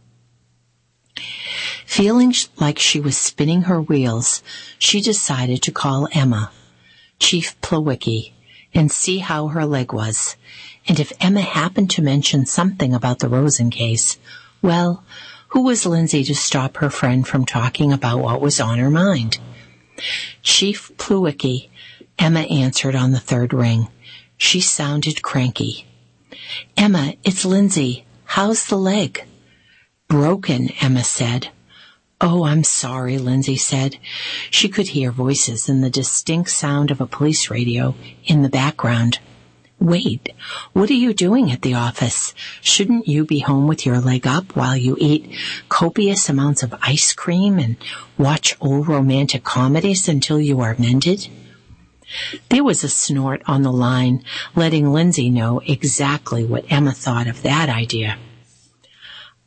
Feeling like she was spinning her wheels, she decided to call Emma, Chief Plawicki, and see how her leg was. And if Emma happened to mention something about the Rosen case, well, who was Lindsay to stop her friend from talking about what was on her mind? Chief Plawicki, Emma answered on the third ring. She sounded cranky. Emma, it's Lindsay. How's the leg? Broken, Emma said. Oh, I'm sorry, Lindsay said. She could hear voices and the distinct sound of a police radio in the background. Wait, what are you doing at the office? Shouldn't you be home with your leg up while you eat copious amounts of ice cream and watch old romantic comedies until you are mended? There was a snort on the line, letting Lindsay know exactly what Emma thought of that idea.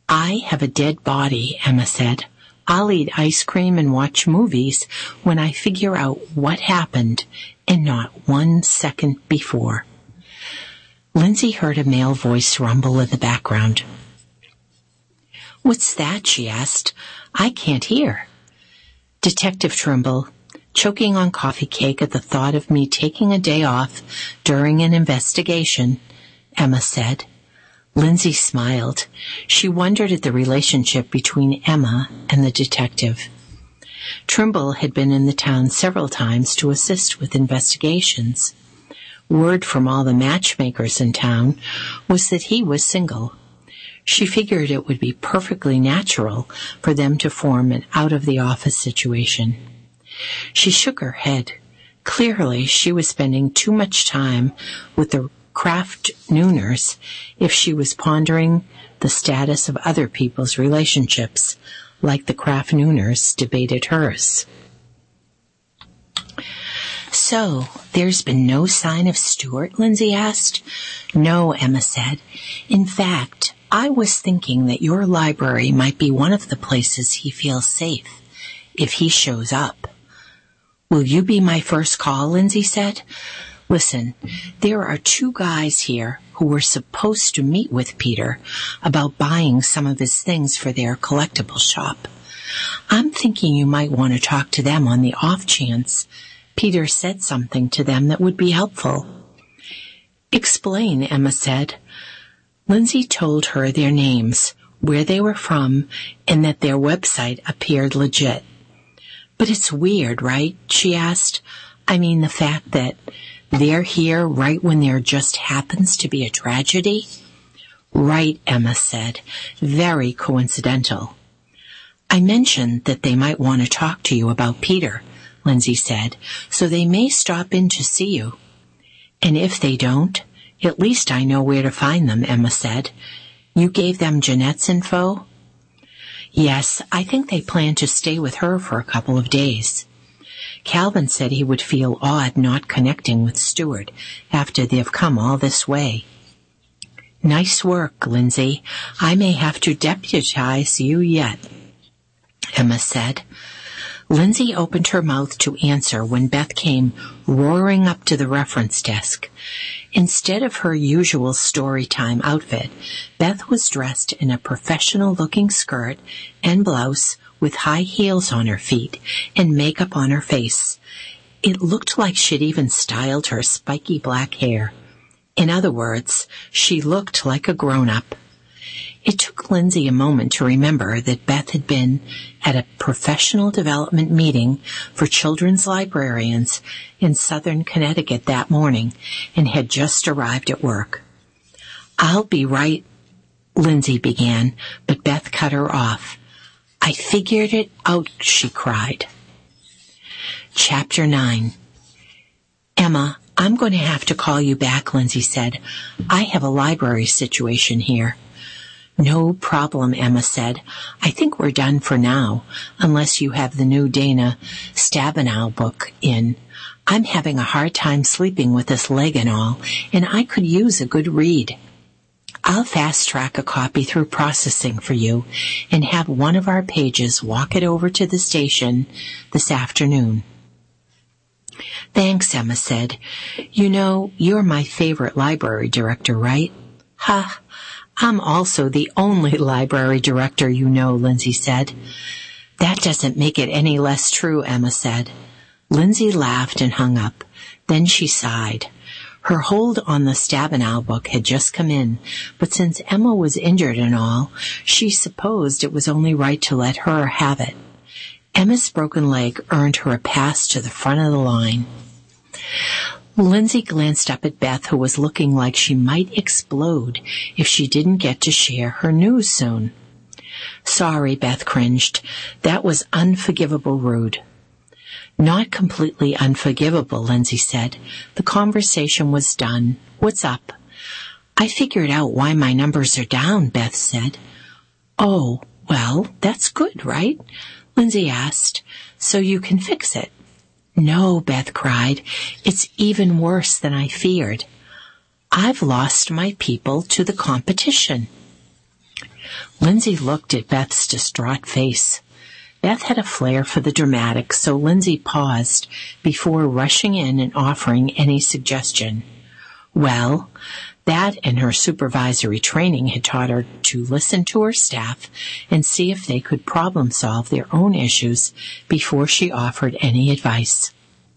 I have a dead body, Emma said. I'll eat ice cream and watch movies when I figure out what happened and not one second before. Lindsay heard a male voice rumble in the background. What's that? She asked. I can't hear. Detective Trimble, choking on coffee cake at the thought of me taking a day off during an investigation, Emma said. Lindsay smiled. She wondered at the relationship between Emma and the detective. Trimble had been in the town several times to assist with investigations. Word from all the matchmakers in town was that he was single. She figured it would be perfectly natural for them to form an out-of-the-office situation. She shook her head. Clearly, she was spending too much time with the Kraft Nooners if she was pondering the status of other people's relationships, like the Kraft Nooners debated hers. So, there's been no sign of Stuart? Lindsay asked. No, Emma said. In fact, I was thinking that your library might be one of the places he feels safe if he shows up. Will you be my first call? Lindsay said. Listen, there are two guys here who were supposed to meet with Peter about buying some of his things for their collectible shop. I'm thinking you might want to talk to them on the off chance Peter said something to them that would be helpful. Explain, Emma said. Lindsay told her their names, where they were from, and that their website appeared legit. But it's weird, right? She asked. I mean, the fact that they're here right when there just happens to be a tragedy? Right, Emma said. Very coincidental. I mentioned that they might want to talk to you about Peter, Lindsay said, so they may stop in to see you. And if they don't, at least I know where to find them, Emma said. You gave them Jeanette's info? Yes, I think they plan to stay with her for a couple of days. Calvin said he would feel odd not connecting with Stuart after they've come all this way. Nice work, Lindsay. I may have to deputize you yet, Emma said. Lindsay opened her mouth to answer when Beth came roaring up to the reference desk. Instead of her usual story time outfit, Beth was dressed in a professional-looking skirt and blouse with high heels on her feet and makeup on her face. It looked like she'd even styled her spiky black hair. In other words, she looked like a grown-up. It took Lindsay a moment to remember that Beth had been at a professional development meeting for children's librarians in southern Connecticut that morning and had just arrived at work. I'll be right, Lindsay began, but Beth cut her off. I figured it out, she cried. Chapter nine. Emma, I'm going to have to call you back, Lindsay said. I have a library situation here. No problem, Emma said. I think we're done for now, unless you have the new Dana Stabenow book in. I'm having a hard time sleeping with this leg and all, and I could use a good read. I'll fast-track a copy through processing for you and have one of our pages walk it over to the station this afternoon. Thanks, Emma said. You know, you're my favorite library director, right? Ha! I'm also the only library director you know, Lindsay said. That doesn't make it any less true, Emma said. Lindsay laughed and hung up. Then she sighed. Her hold on the Stabenow book had just come in, but since Emma was injured and all, she supposed it was only right to let her have it. Emma's broken leg earned her a pass to the front of the line. Lindsay glanced up at Beth, who was looking like she might explode if she didn't get to share her news soon. Sorry, Beth cringed. That was unforgivable rude. Not completely unforgivable, Lindsay said. The conversation was done. What's up? I figured out why my numbers are down, Beth said. Oh, well, that's good, right? Lindsay asked. So you can fix it. No, Beth cried. It's even worse than I feared. I've lost my people to the competition. Lindsay looked at Beth's distraught face. Beth had a flair for the dramatic, so Lindsay paused before rushing in and offering any suggestion. Well, that and her supervisory training had taught her to listen to her staff and see if they could problem solve their own issues before she offered any advice.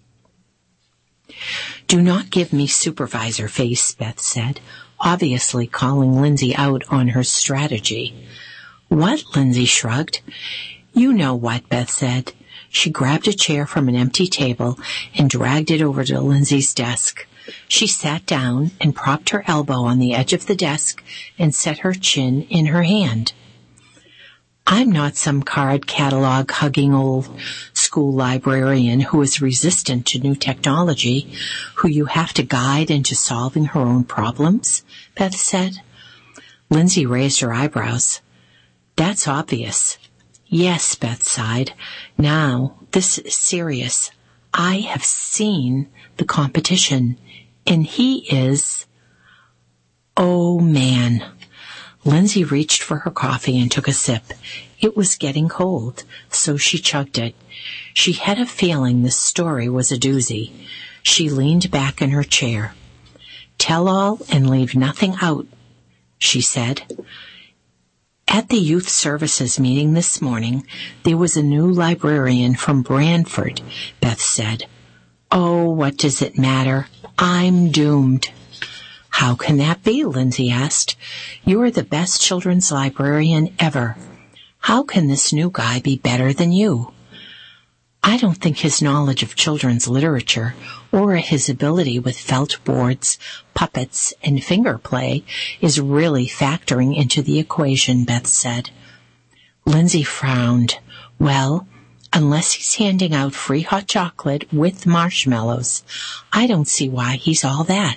"Do not give me supervisor face," Beth said, obviously calling Lindsay out on her strategy. "What?" Lindsay shrugged. "You know what," Beth said. She grabbed a chair from an empty table and dragged it over to Lindsay's desk. She sat down and propped her elbow on the edge of the desk and set her chin in her hand. "I'm not some card catalog-hugging old school librarian who is resistant to new technology, who you have to guide into solving her own problems," Beth said. Lindsay raised her eyebrows. "That's obvious." "Yes," Beth sighed. "Now, this is serious. I have seen the competition, and he is... Oh, man." Lindsay reached for her coffee and took a sip. It was getting cold, so she chugged it. She had a feeling this story was a doozy. She leaned back in her chair. "Tell all and leave nothing out," she said. "At the youth services meeting this morning, there was a new librarian from Branford," Beth said. "Oh, what does it matter? I'm doomed." "How can that be?" Lindsay asked. "You're the best children's librarian ever. How can this new guy be better than you?" "I don't think his knowledge of children's literature or his ability with felt boards, puppets, and finger play is really factoring into the equation," Beth said. Lindsay frowned. "Well, unless he's handing out free hot chocolate with marshmallows, I don't see why he's all that."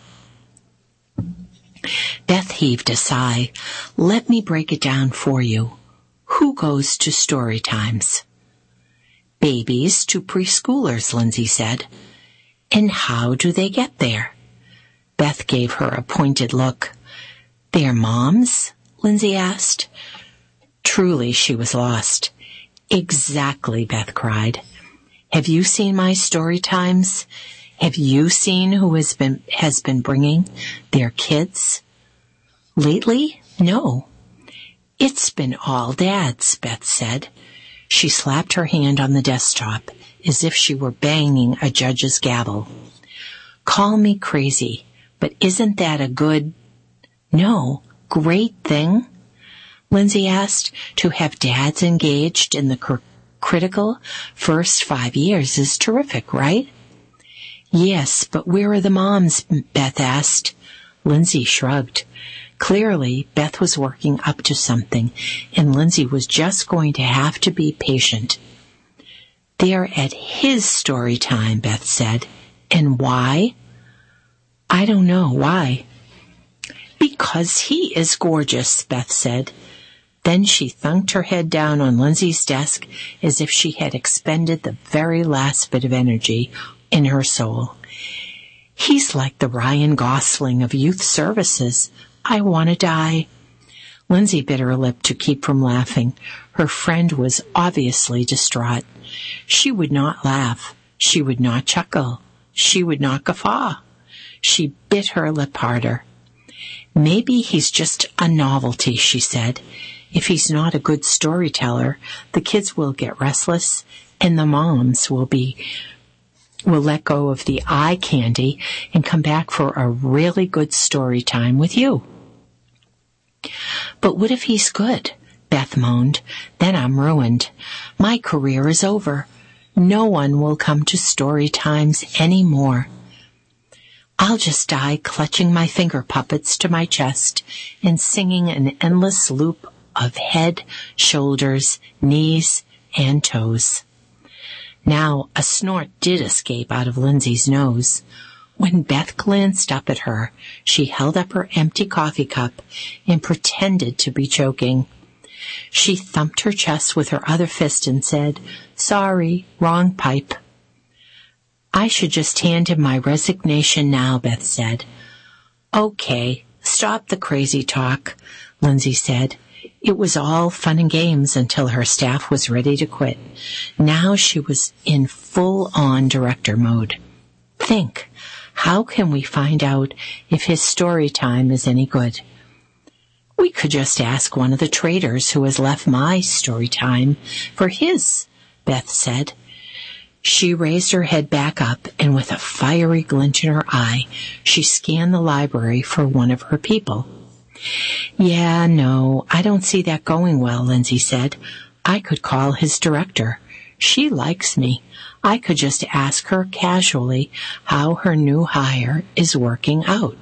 Beth heaved a sigh. "Let me break it down for you. Who goes to story times?" "Babies to preschoolers," Lindsay said. "And how do they get there?" Beth gave her a pointed look. "Their moms?" Lindsay asked. Truly, she was lost. "Exactly," Beth cried. "Have you seen my story times? Have you seen who has been has been bringing their kids?" "Lately? No." "It's been all dads," Beth said. She slapped her hand on the desktop as if she were banging a judge's gavel. "Call me crazy, but isn't that a good, no, great thing?" Lindsay asked. "To have dads engaged in the cr- critical first five years is terrific, right?" "Yes, but where are the moms?" Beth asked. Lindsay shrugged. Clearly, Beth was working up to something, and Lindsay was just going to have to be patient. "They're at his story time," Beth said. "And why?" "I don't know. Why?" "Because he is gorgeous," Beth said. Then she thunked her head down on Lindsay's desk as if she had expended the very last bit of energy in her soul. "He's like the Ryan Gosling of youth services. I want to die." Lindsay bit her lip to keep from laughing. Her friend was obviously distraught. She would not laugh. She would not chuckle. She would not guffaw. She bit her lip harder. "Maybe he's just a novelty," she said. "If he's not a good storyteller, the kids will get restless, and the moms will be will let go of the eye candy and come back for a really good story time with you." "But what if he's good?" Beth moaned. "Then I'm ruined. My career is over. No one will come to story times anymore. I'll just die clutching my finger puppets to my chest and singing an endless loop of head, shoulders, knees, and toes." Now, a snort did escape out of Lindsay's nose. When Beth glanced up at her, she held up her empty coffee cup and pretended to be choking. She thumped her chest with her other fist and said, "Sorry, wrong pipe." "I should just hand him my resignation now," Beth said. "Okay, stop the crazy talk," Lindsay said. It was all fun and games until her staff was ready to quit. Now she was in full-on director mode. Think, how can we find out if his story time is any good? We could just ask one of the traders who has left my story time for his, Beth said. She raised her head back up, and with a fiery glint in her eye, she scanned the library for one of her people. Yeah, no, I don't see that going well, Lindsay said. I could call his director. She likes me. I could just ask her casually how her new hire is working out.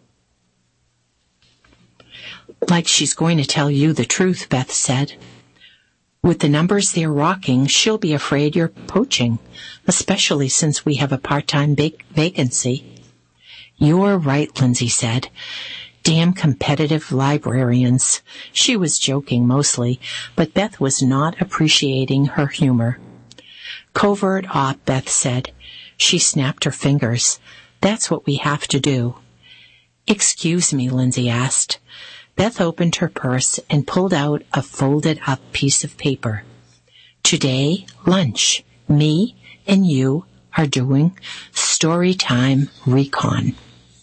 Like she's going to tell you the truth, Beth said. With the numbers they're rocking, she'll be afraid you're poaching, especially since we have a part-time vac- vacancy. You're right, Lindsay said. Damn competitive librarians. She was joking mostly, but Beth was not appreciating her humor. Covert op, Beth said. She snapped her fingers. That's what we have to do. Excuse me, Lindsay asked. Beth opened her purse and pulled out a folded-up piece of paper. Today, lunch. Me and you are doing Storytime Recon.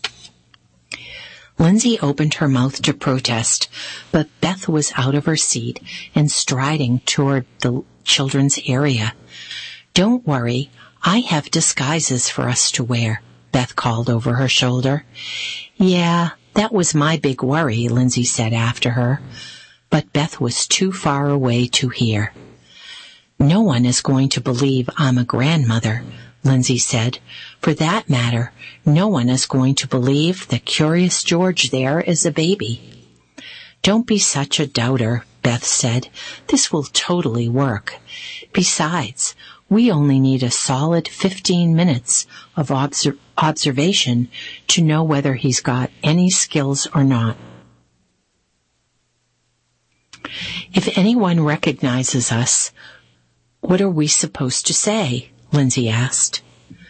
Lindsay opened her mouth to protest, but Beth was out of her seat and striding toward the children's area. Don't worry, I have disguises for us to wear, Beth called over her shoulder. Yeah, that was my big worry, Lindsay said after her, but Beth was too far away to hear. No one is going to believe I'm a grandmother, Lindsay said. For that matter, no one is going to believe that Curious George there is a baby. Don't be such a doubter, Beth said. This will totally work. Besides, we only need a solid fifteen minutes of obser- observation to know whether he's got any skills or not. If anyone recognizes us, what are we supposed to say? Lindsay asked.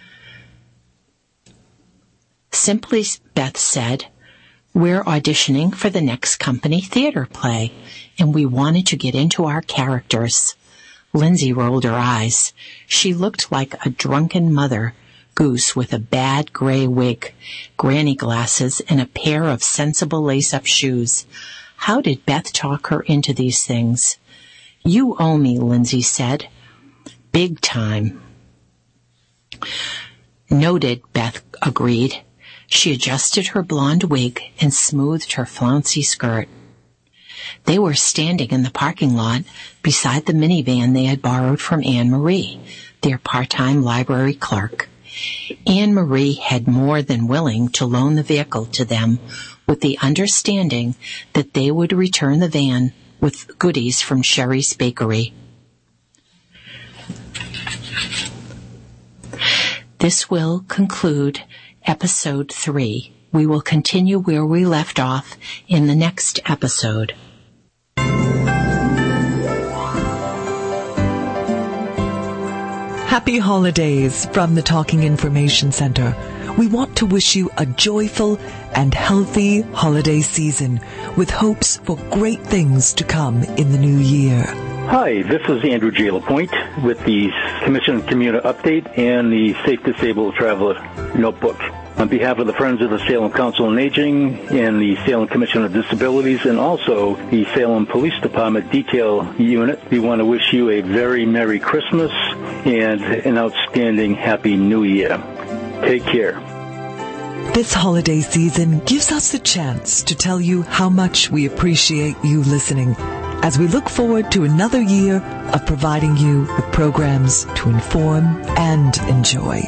Simply, Beth said, we're auditioning for the next company theater play, and we wanted to get into our characters. Lindsay rolled her eyes. She looked like a drunken mother goose with a bad gray wig, granny glasses, and a pair of sensible lace-up shoes. How did Beth talk her into these things? You owe me, Lindsay said. Big time. Noted, Beth agreed. She adjusted her blonde wig and smoothed her flouncy skirt. They were standing in the parking lot beside the minivan they had borrowed from Anne Marie, their part-time library clerk. Anne Marie had more than willing to loan the vehicle to them with the understanding that they would return the van with goodies from Sherry's Bakery. This will conclude episode three. We will continue where we left off in the next episode. Happy holidays from the Talking Information Center. We want to wish you a joyful and healthy holiday season with hopes for great things to come in the new year. Hi, this is Andrew J. LaPointe with the Commission Commuter Update and the Safe Disabled Traveler Notebook. On behalf of the Friends of the Salem Council on Aging and the Salem Commission of Disabilities and also the Salem Police Department Detail Unit, we want to wish you a very Merry Christmas and an outstanding Happy New Year. Take care. This holiday season gives us the chance to tell you how much we appreciate you listening as we look forward to another year of providing you with programs to inform and enjoy.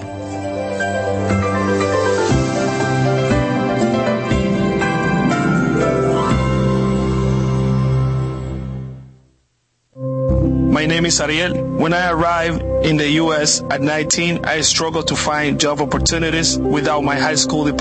My name is Ariel. When I arrived in the U S at nineteen, I struggled to find job opportunities without my high school diploma.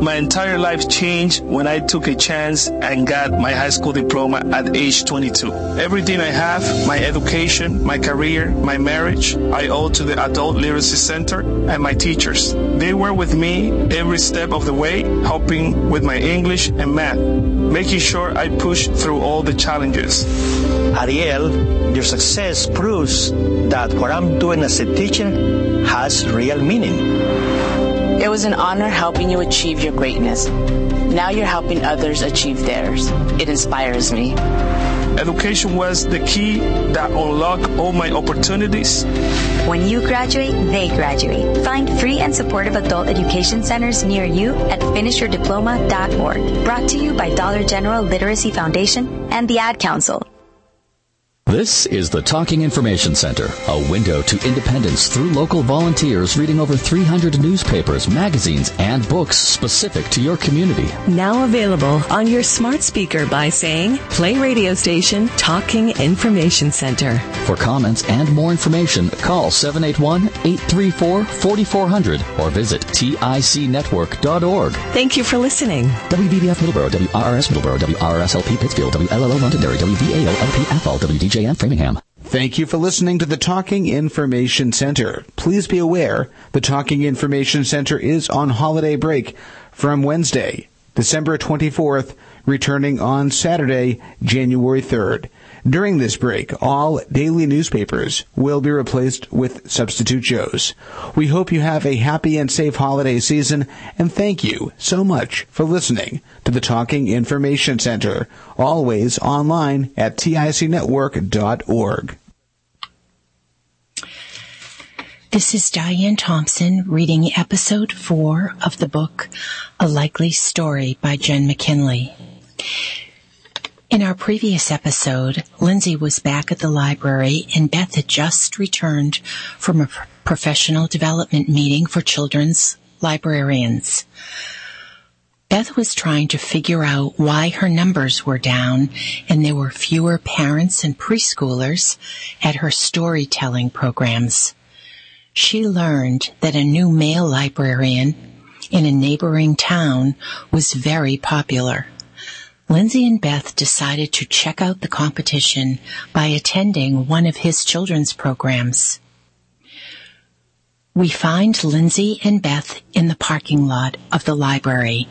My entire life changed when I took a chance and got my high school diploma at age twenty-two. Everything I have, my education, my career, my marriage, I owe to the Adult Literacy Center and my teachers. They were with me every step of the way, helping with my English and math, making sure I pushed through all the challenges. Ariel, your success proves that what I'm doing as a teacher has real meaning. It was an honor helping you achieve your greatness. Now you're helping others achieve theirs. It inspires me. Education was the key that unlocked all my opportunities. When you graduate, they graduate. Find free and supportive adult education centers near you at finish your diploma dot org. Brought to you by Dollar General Literacy Foundation and the Ad Council. This is the Talking Information Center, a window to independence through local volunteers reading over three hundred newspapers, magazines, and books specific to your community. Now available on your smart speaker by saying, play radio station Talking Information Center. For comments and more information, call seven eight one, eight three four, four four zero zero or visit tic network dot org. Thank you for listening. W B B F Middleborough, W R R S Middleborough, W R R S L P Pittsfield, W L L O Londonderry, W V A O L P Athol, W D J and Framingham. Thank you for listening to the Talking Information Center. Please be aware the Talking Information Center is on holiday break from Wednesday, December twenty-fourth, returning on Saturday, January third. During this break, all daily newspapers will be replaced with substitute shows. We hope you have a happy and safe holiday season, and thank you so much for listening to the Talking Information Center, always online at tic network dot org. This is Diane Thompson reading episode four of the book A Likely Story by Jen McKinley. In our previous episode, Lindsay was back at the library and Beth had just returned from a professional development meeting for children's librarians. Beth was trying to figure out why her numbers were down and there were fewer parents and preschoolers at her storytelling programs. She learned that a new male librarian in a neighboring town was very popular. Lindsay and Beth decided to check out the competition by attending one of his children's programs. We find Lindsay and Beth in the parking lot of the library.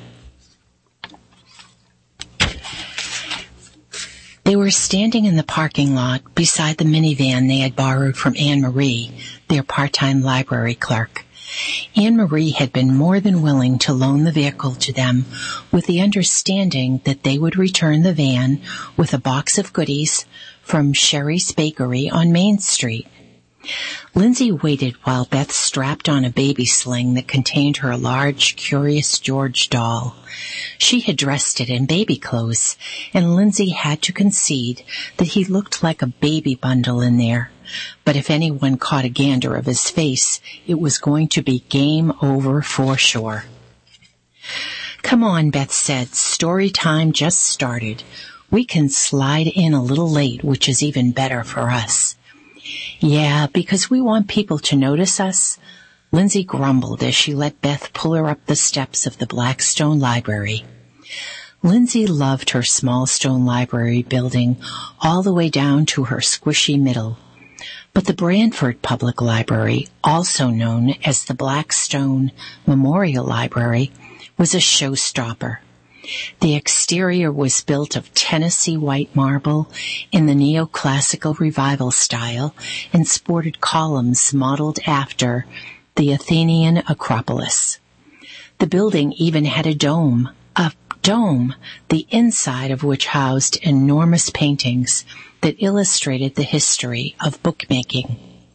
They were standing in the parking lot beside the minivan they had borrowed from Anne Marie, their part-time library clerk. Anne Marie had been more than willing to loan the vehicle to them with the understanding that they would return the van with a box of goodies from Sherry's Bakery on Main Street. Lindsay waited while Beth strapped on a baby sling that contained her large, Curious George doll. She had dressed it in baby clothes, and Lindsay had to concede that he looked like a baby bundle in there. But if anyone caught a gander of his face, it was going to be game over for sure. Come on, Beth said. Story time just started. We can slide in a little late, which is even better for us. Yeah, because we want people to notice us. Lindsay grumbled as she let Beth pull her up the steps of the Blackstone Library. Lindsay loved her small stone library building all the way down to her squishy middle. But the Branford Public Library, also known as the Blackstone Memorial Library, was a showstopper. The exterior was built of Tennessee white marble in the neoclassical revival style and sported columns modeled after the Athenian Acropolis. The building even had a dome, a dome, the inside of which housed enormous paintings that illustrated the history of bookmaking.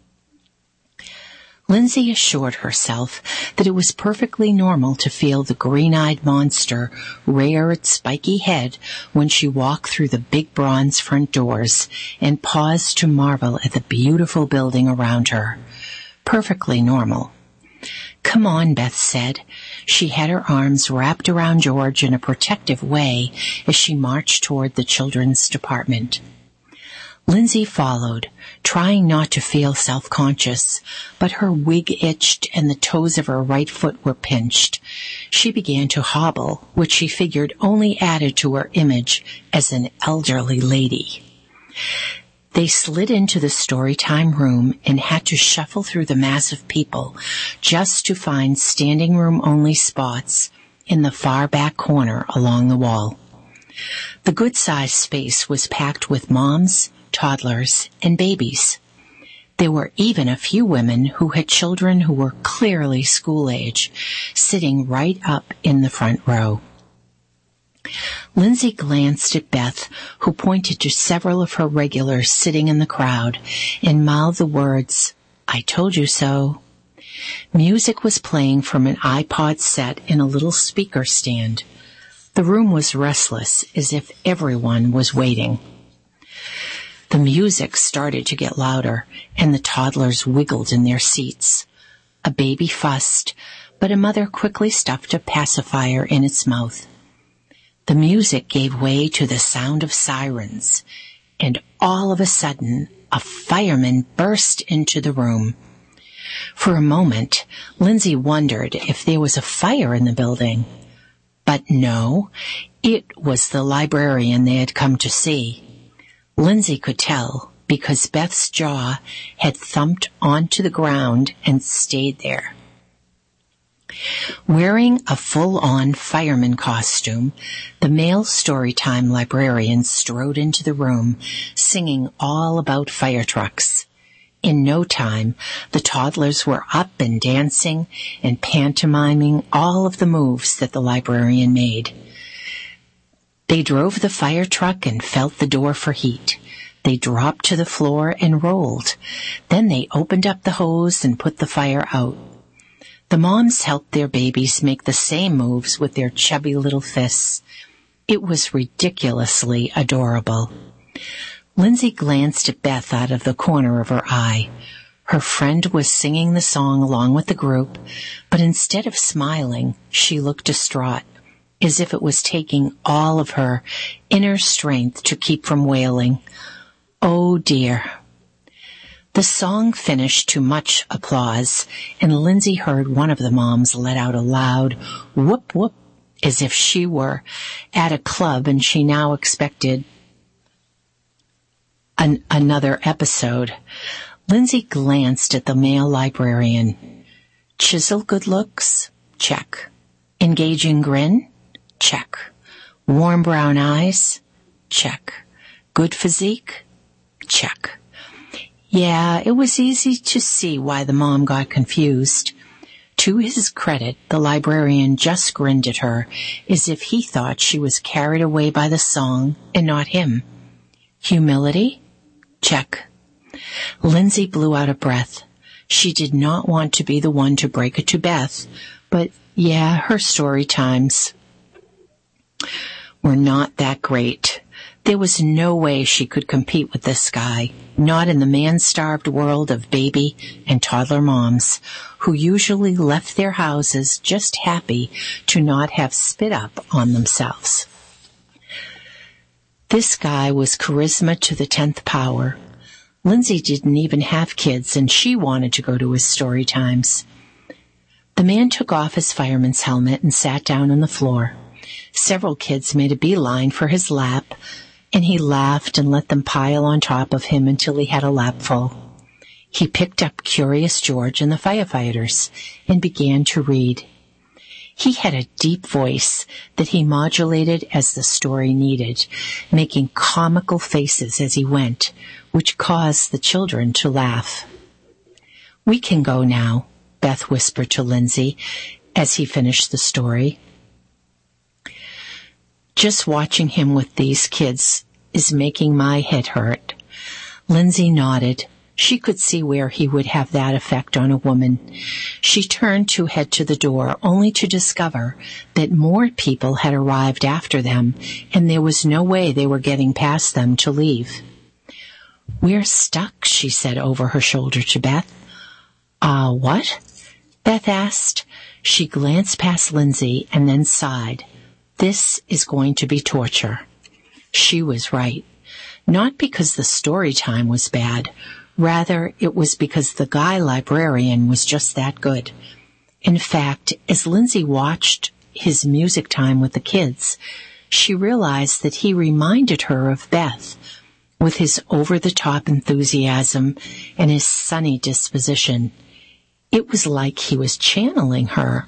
Lindsay assured herself that it was perfectly normal to feel the green-eyed monster rear its spiky head when she walked through the big bronze front doors and paused to marvel at the beautiful building around her. Perfectly normal. Come on, Beth said. She had her arms wrapped around George in a protective way as she marched toward the children's department. Lindsay followed, trying not to feel self-conscious, but her wig itched and the toes of her right foot were pinched. She began to hobble, which she figured only added to her image as an elderly lady. They slid into the storytime room and had to shuffle through the mass of people just to find standing room only spots in the far back corner along the wall. The good-sized space was packed with moms, toddlers, and babies. There were even a few women who had children who were clearly school age, sitting right up in the front row. Lindsay glanced at Beth, who pointed to several of her regulars sitting in the crowd, and mouthed the words, "I told you so." Music was playing from an iPod set in a little speaker stand. The room was restless, as if everyone was waiting. The music started to get louder, and the toddlers wiggled in their seats. A baby fussed, but a mother quickly stuffed a pacifier in its mouth. The music gave way to the sound of sirens, and all of a sudden, a fireman burst into the room. For a moment, Lindsay wondered if there was a fire in the building. But no, it was the librarian they had come to see. Lindsay could tell because Beth's jaw had thumped onto the ground and stayed there. Wearing a full-on fireman costume, the male Storytime librarian strode into the room, singing all about fire trucks. In no time, the toddlers were up and dancing and pantomiming all of the moves that the librarian made. They drove the fire truck and felt the door for heat. They dropped to the floor and rolled. Then they opened up the hose and put the fire out. The moms helped their babies make the same moves with their chubby little fists. It was ridiculously adorable. Lindsay glanced at Beth out of the corner of her eye. Her friend was singing the song along with the group, but instead of smiling, she looked distraught, as if it was taking all of her inner strength to keep from wailing. Oh dear. The song finished to much applause, and Lindsay heard one of the moms let out a loud whoop whoop, as if she were at a club and she now expected an, another episode. Lindsay glanced at the male librarian. Chisel good looks? Check. Engaging grin? Check. Warm brown eyes? Check. Good physique? Check. Yeah, it was easy to see why the mom got confused. To his credit, the librarian just grinned at her as if he thought she was carried away by the song and not him. Humility? Check. Lindsay blew out a breath. She did not want to be the one to break it to Beth, but yeah, her story times were not that great. There was no way she could compete with this guy, not in the man-starved world of baby and toddler moms, who usually left their houses just happy to not have spit up on themselves. This guy was charisma to the tenth power. Lindsay didn't even have kids, and she wanted to go to his story times. The man took off his fireman's helmet and sat down on the floor. Several kids made a beeline for his lap, and he laughed and let them pile on top of him until he had a lapful. He picked up Curious George and the firefighters and began to read. He had a deep voice that he modulated as the story needed, making comical faces as he went, which caused the children to laugh. "We can go now," Beth whispered to Lindsay as he finished the story. Just watching him with these kids is making my head hurt. Lindsay nodded. She could see where he would have that effect on a woman. She turned to head to the door, only to discover that more people had arrived after them, and there was no way they were getting past them to leave. "We're stuck," she said over her shoulder to Beth. Ah, uh, what? Beth asked. She glanced past Lindsay and then sighed. This is going to be torture. She was right. Not because the story time was bad. Rather, it was because the guy librarian was just that good. In fact, as Lindsay watched his music time with the kids, she realized that he reminded her of Beth, with his over-the-top enthusiasm and his sunny disposition. It was like he was channeling her.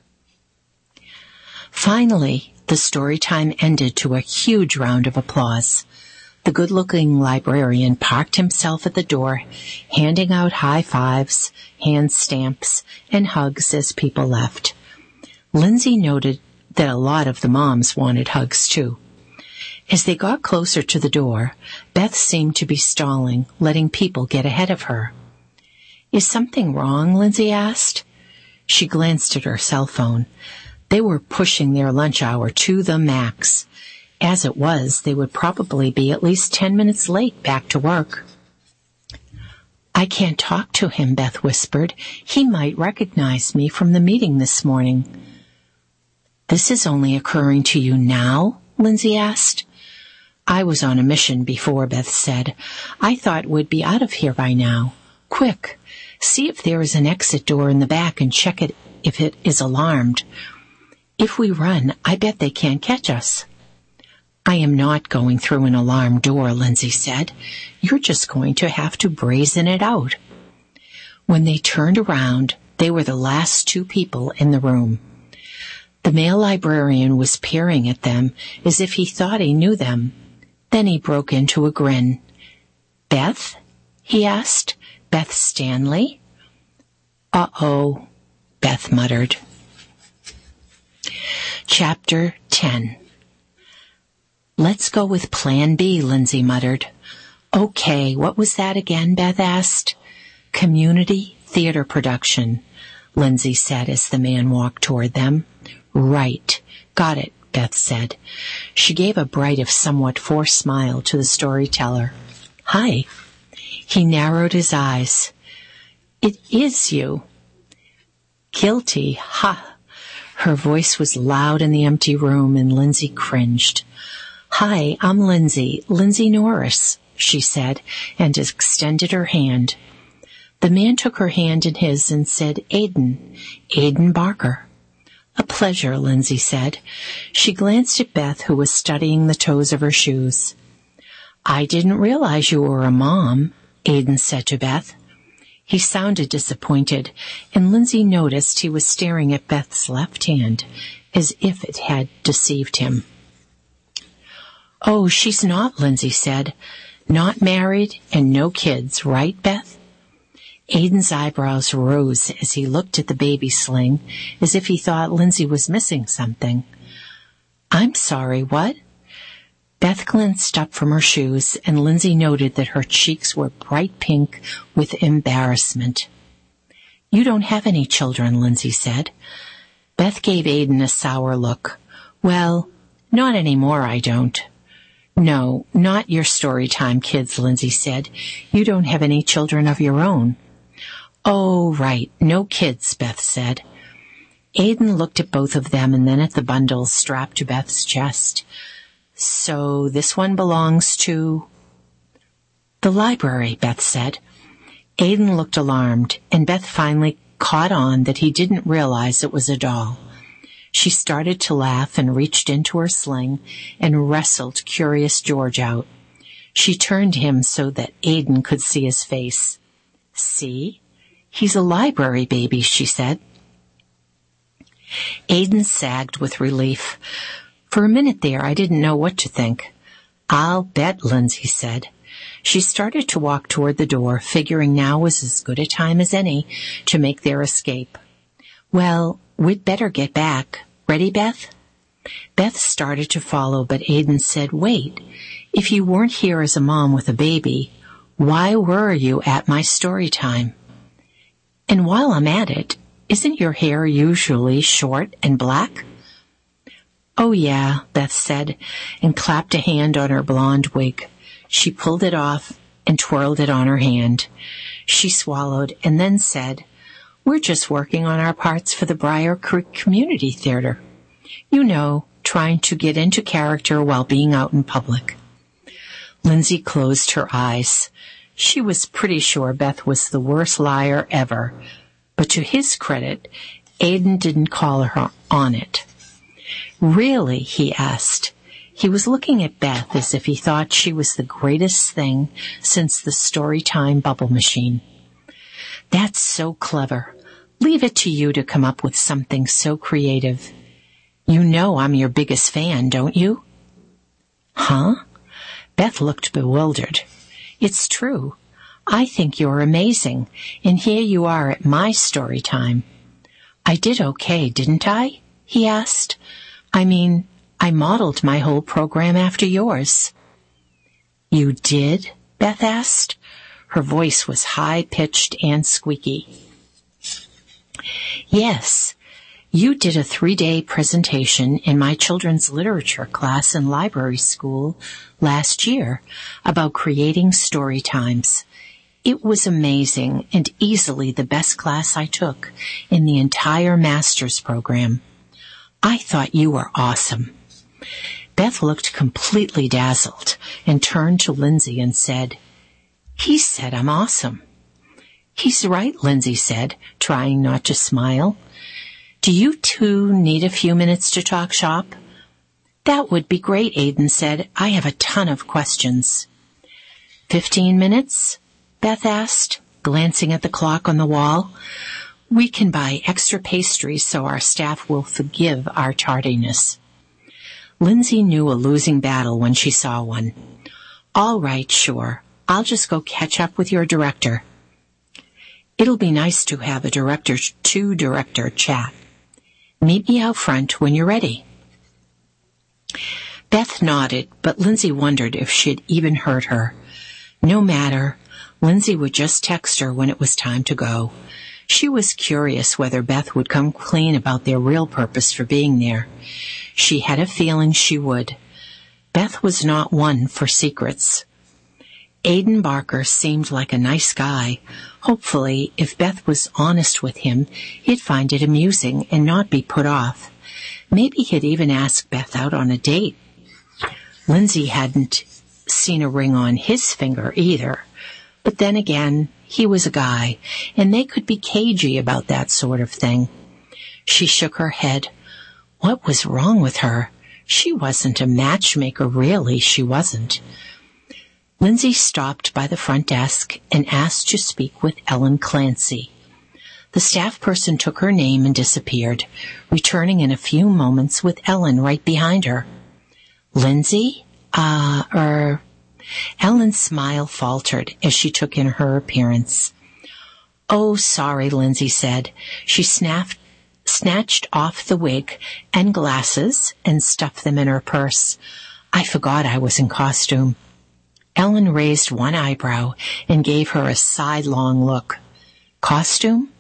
Finally, the story time ended to a huge round of applause. The good-looking librarian parked himself at the door, handing out high fives, hand stamps, and hugs as people left. Lindsay noted that a lot of the moms wanted hugs, too. As they got closer to the door, Beth seemed to be stalling, letting people get ahead of her. "Is something wrong?" Lindsay asked. She glanced at her cell phone. They were pushing their lunch hour to the max. As it was, they would probably be at least ten minutes late back to work. "I can't talk to him," Beth whispered. "He might recognize me from the meeting this morning." "This is only occurring to you now?" Lindsay asked. "I was on a mission before," Beth said. "I thought we'd be out of here by now. Quick, see if there is an exit door in the back and check it if it is alarmed. If we run, I bet they can't catch us." "I am not going through an alarm door," Lindsay said. "You're just going to have to brazen it out." When they turned around, they were the last two people in the room. The male librarian was peering at them as if he thought he knew them. Then he broke into a grin. "Beth?" he asked. "Beth Stanley?" "Uh-oh," Beth muttered. Chapter ten. "Let's go with Plan B," Lindsay muttered. "Okay, what was that again?" Beth asked. "Community theater production," Lindsay said as the man walked toward them. "Right. Got it," Beth said. She gave a bright, if somewhat forced smile to the storyteller. "Hi." He narrowed his eyes. "It is you." "Guilty, ha." Her voice was loud in the empty room, and Lindsay cringed. "Hi, I'm Lindsay, Lindsay Norris," she said, and extended her hand. The man took her hand in his and said, "Aiden, Aiden Barker." "A pleasure," Lindsay said. She glanced at Beth, who was studying the toes of her shoes. "I didn't realize you were a mom," Aiden said to Beth. He sounded disappointed, and Lindsay noticed he was staring at Beth's left hand, as if it had deceived him. "Oh, she's not," Lindsay said. "Not married and no kids, right, Beth?" Aiden's eyebrows rose as he looked at the baby sling, as if he thought Lindsay was missing something. "I'm sorry, what?" Beth glanced up from her shoes, and Lindsay noted that her cheeks were bright pink with embarrassment. "You don't have any children," Lindsay said. Beth gave Aiden a sour look. "Well, not anymore, I don't." "No, not your story time kids," Lindsay said. "You don't have any children of your own." "Oh, right, no kids," Beth said. Aiden looked at both of them and then at the bundles strapped to Beth's chest. "So this one belongs to—" "The library," Beth said. Aiden looked alarmed, and Beth finally caught on that he didn't realize it was a doll. She started to laugh and reached into her sling and wrestled Curious George out. She turned him so that Aiden could see his face. "See? He's a library baby," she said. Aiden sagged with relief. "For a minute there, I didn't know what to think." "I'll bet," Lindsay said. She started to walk toward the door, figuring now was as good a time as any to make their escape. "Well, we'd better get back. Ready, Beth?" Beth started to follow, but Aiden said, "Wait, if you weren't here as a mom with a baby, why were you at my story time? And while I'm at it, isn't your hair usually short and black?" "Oh, yeah," Beth said, and clapped a hand on her blonde wig. She pulled it off and twirled it on her hand. She swallowed and then said, "We're just working on our parts for the Briar Creek Community Theater. You know, trying to get into character while being out in public." Lindsay closed her eyes. She was pretty sure Beth was the worst liar ever, but to his credit, Aidan didn't call her on it. Really? He asked. He was looking at Beth as if he thought she was the greatest thing since the Storytime bubble machine. That's so clever. Leave it to you to come up with something so creative. You know I'm your biggest fan, don't you? Huh? Beth looked bewildered. It's true. I think you're amazing, and here you are at my story time. I did okay, didn't I? He asked. I mean, I modeled my whole program after yours. You did? Beth asked. Her voice was high-pitched and squeaky. Yes. You did a three-day presentation in my children's literature class in library school last year about creating story times. It was amazing and easily the best class I took in the entire master's program. I thought you were awesome. Beth looked completely dazzled and turned to Lindsay and said, He said I'm awesome. He's right, Lindsay said, trying not to smile. Do you two need a few minutes to talk shop? That would be great, Aidan said. I have a ton of questions. Fifteen minutes? Beth asked, glancing at the clock on the wall. We can buy extra pastries so our staff will forgive our tardiness. Lindsay knew a losing battle when she saw one. All right, sure. I'll just go catch up with your director. It'll be nice to have a director-to-director chat. Meet me out front when you're ready. Beth nodded, but Lindsay wondered if she'd even heard her. No matter. Lindsay would just text her when it was time to go. She was curious whether Beth would come clean about their real purpose for being there. She had a feeling she would. Beth was not one for secrets. Aidan Barker seemed like a nice guy. Hopefully, if Beth was honest with him, he'd find it amusing and not be put off. Maybe he'd even ask Beth out on a date. Lindsay hadn't seen a ring on his finger either. But then again, he was a guy, and they could be cagey about that sort of thing. She shook her head. What was wrong with her? She wasn't a matchmaker, really, she wasn't. Lindsay stopped by the front desk and asked to speak with Ellen Clancy. The staff person took her name and disappeared, returning in a few moments with Ellen right behind her. Lindsay? Uh, er... Ellen's smile faltered as she took in her appearance. Oh, sorry, Lindsay said. She snapped, snatched off the wig and glasses and stuffed them in her purse. I forgot I was in costume. Ellen raised one eyebrow and gave her a sidelong look. Costume?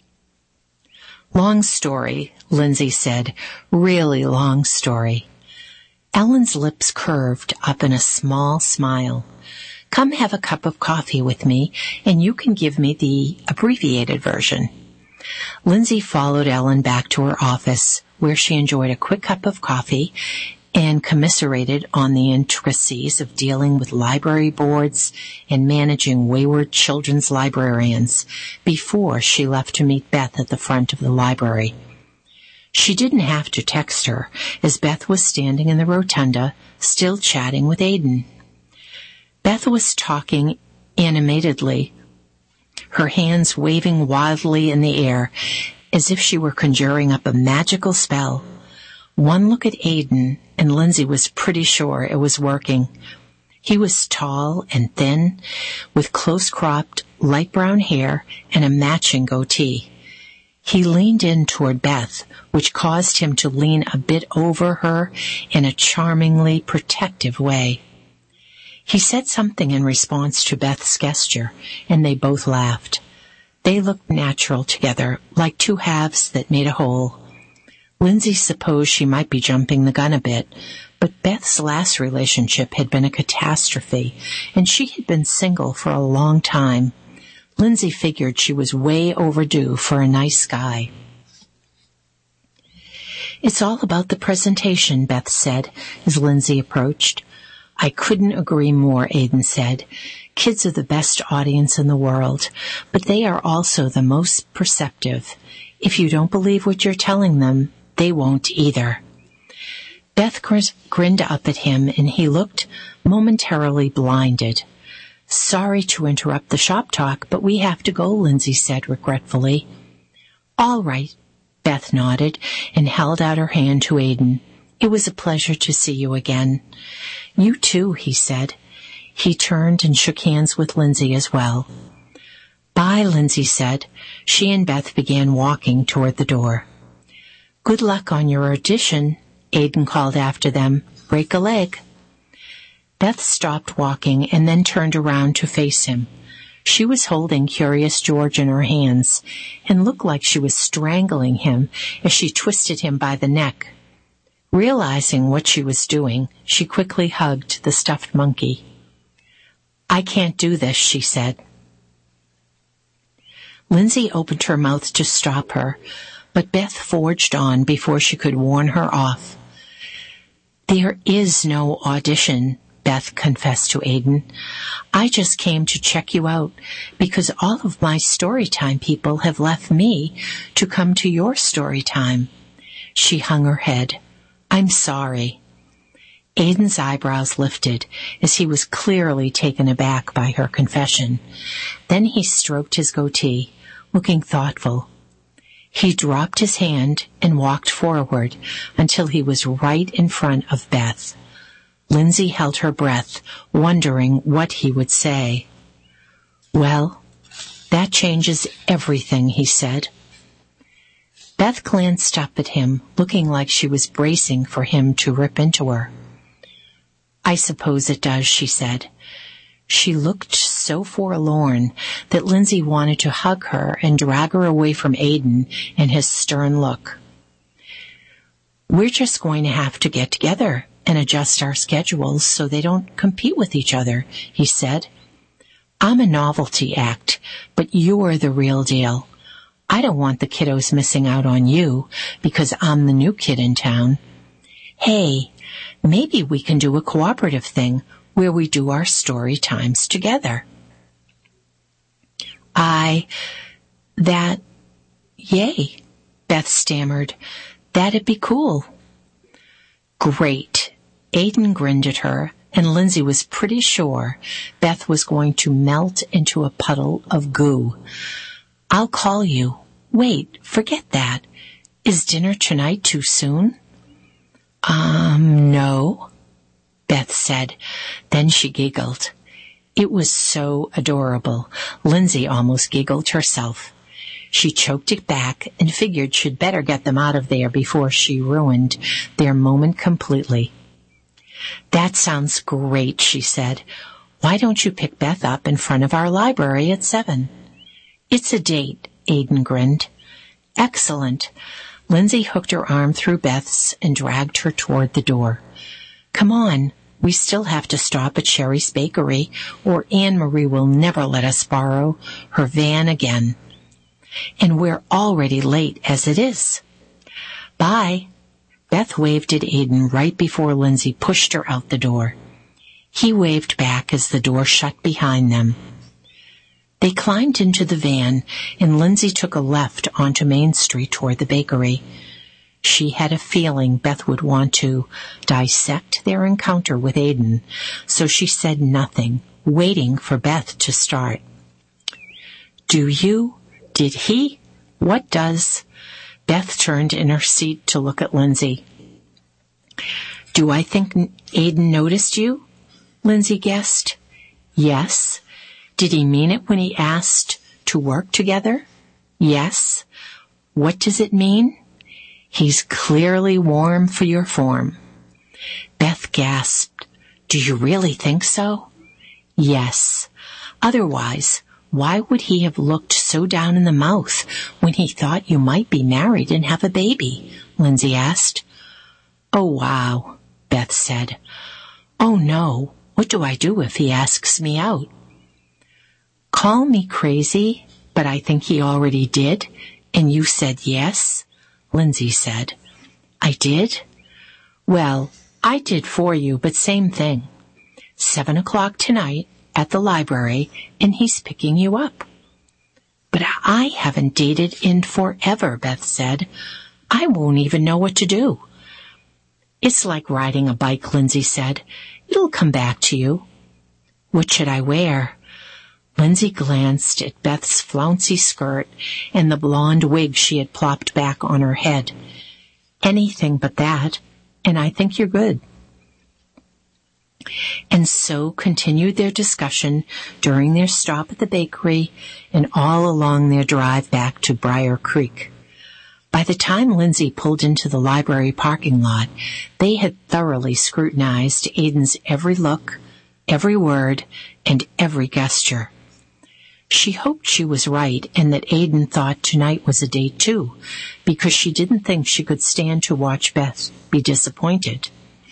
Long story, Lindsay said. Really long story. Ellen's lips curved up in a small smile. Come have a cup of coffee with me, and you can give me the abbreviated version. Lindsay followed Ellen back to her office, where she enjoyed a quick cup of coffee and commiserated on the intricacies of dealing with library boards and managing wayward children's librarians before she left to meet Beth at the front of the library. She didn't have to text her, as Beth was standing in the rotunda, still chatting with Aidan. Beth was talking animatedly, her hands waving wildly in the air, as if she were conjuring up a magical spell. One look at Aidan, and Lindsay was pretty sure it was working. He was tall and thin, with close-cropped, light brown hair and a matching goatee. He leaned in toward Beth, which caused him to lean a bit over her in a charmingly protective way. He said something in response to Beth's gesture, and they both laughed. They looked natural together, like two halves that made a whole. Lindsay supposed she might be jumping the gun a bit, but Beth's last relationship had been a catastrophe, and she had been single for a long time. Lindsay figured she was way overdue for a nice guy. It's all about the presentation, Beth said, as Lindsay approached. I couldn't agree more, Aidan said. Kids are the best audience in the world, but they are also the most perceptive. If you don't believe what you're telling them, they won't either. Beth grinned up at him, and he looked momentarily blinded. Sorry to interrupt the shop talk, but we have to go, Lindsay said regretfully. All right, Beth nodded and held out her hand to Aidan. It was a pleasure to see you again. You too, he said. He turned and shook hands with Lindsay as well. Bye, Lindsay said. She and Beth began walking toward the door. Good luck on your audition, Aidan called after them. Break a leg. Beth stopped walking and then turned around to face him. She was holding Curious George in her hands and looked like she was strangling him as she twisted him by the neck. Realizing what she was doing, she quickly hugged the stuffed monkey. I can't do this, she said. Lindsay opened her mouth to stop her, but Beth forged on before she could warn her off. There is no audition, Beth confessed to Aidan. I just came to check you out because all of my storytime people have left me to come to your storytime. She hung her head. I'm sorry. Aidan's eyebrows lifted as he was clearly taken aback by her confession. Then he stroked his goatee, looking thoughtful. He dropped his hand and walked forward until he was right in front of Beth. Lindsay held her breath, wondering what he would say. Well, that changes everything, he said. Beth glanced up at him, looking like she was bracing for him to rip into her. I suppose it does, she said. She looked so forlorn that Lindsay wanted to hug her and drag her away from Aidan and his stern look. We're just going to have to get together and adjust our schedules so they don't compete with each other, he said. I'm a novelty act, but you're the real deal. I don't want the kiddos missing out on you because I'm the new kid in town. Hey, maybe we can do a cooperative thing where we do our story times together. I, that, yay, Beth stammered. That'd be cool. Great. Aidan grinned at her, and Lindsay was pretty sure Beth was going to melt into a puddle of goo. I'll call you. Wait, forget that. Is dinner tonight too soon? Um, no, Beth said. Then she giggled. It was so adorable. Lindsay almost giggled herself. She choked it back and figured she'd better get them out of there before she ruined their moment completely. That sounds great, she said. Why don't you pick Beth up in front of our library at seven? It's a date, Aidan grinned. Excellent. Lindsay hooked her arm through Beth's and dragged her toward the door. Come on, we still have to stop at Sherry's Bakery, or Anne-Marie will never let us borrow her van again. And we're already late as it is. Bye. Beth waved at Aidan right before Lindsay pushed her out the door. He waved back as the door shut behind them. They climbed into the van, and Lindsay took a left onto Main Street toward the bakery. She had a feeling Beth would want to dissect their encounter with Aidan, so she said nothing, waiting for Beth to start. Do you? Did he? What does? Beth turned in her seat to look at Lindsay. Do I think Aidan noticed you? Lindsay guessed. Yes. Did he mean it when he asked to work together? Yes. What does it mean? He's clearly warm for your form. Beth gasped. Do you really think so? Yes. Otherwise, why would he have looked so down in the mouth when he thought you might be married and have a baby? Lindsay asked. Oh, wow, Beth said. Oh, no. What do I do if he asks me out? Call me crazy, but I think he already did, and you said yes, Lindsay said. I did? Well, I did for you, but same thing. Seven o'clock tonight at the library, and he's picking you up. But I haven't dated in forever, Beth said. I won't even know what to do. It's like riding a bike, Lindsay said. It'll come back to you. What should I wear? Lindsay glanced at Beth's flouncy skirt and the blonde wig she had plopped back on her head. Anything but that, and I think you're good. And so continued their discussion during their stop at the bakery and all along their drive back to Briar Creek. By the time Lindsay pulled into the library parking lot, they had thoroughly scrutinized Aiden's every look, every word, and every gesture. She hoped she was right and that Aiden thought tonight was a date too, because she didn't think she could stand to watch Beth be disappointed.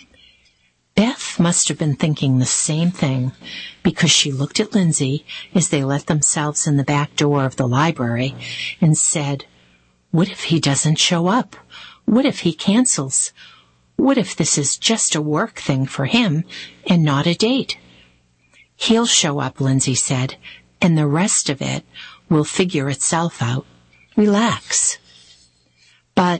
Beth must have been thinking the same thing, because she looked at Lindsay as they let themselves in the back door of the library and said, "What if he doesn't show up? What if he cancels? What if this is just a work thing for him and not a date?" "He'll show up," Lindsay said, "and the rest of it will figure itself out. Relax." But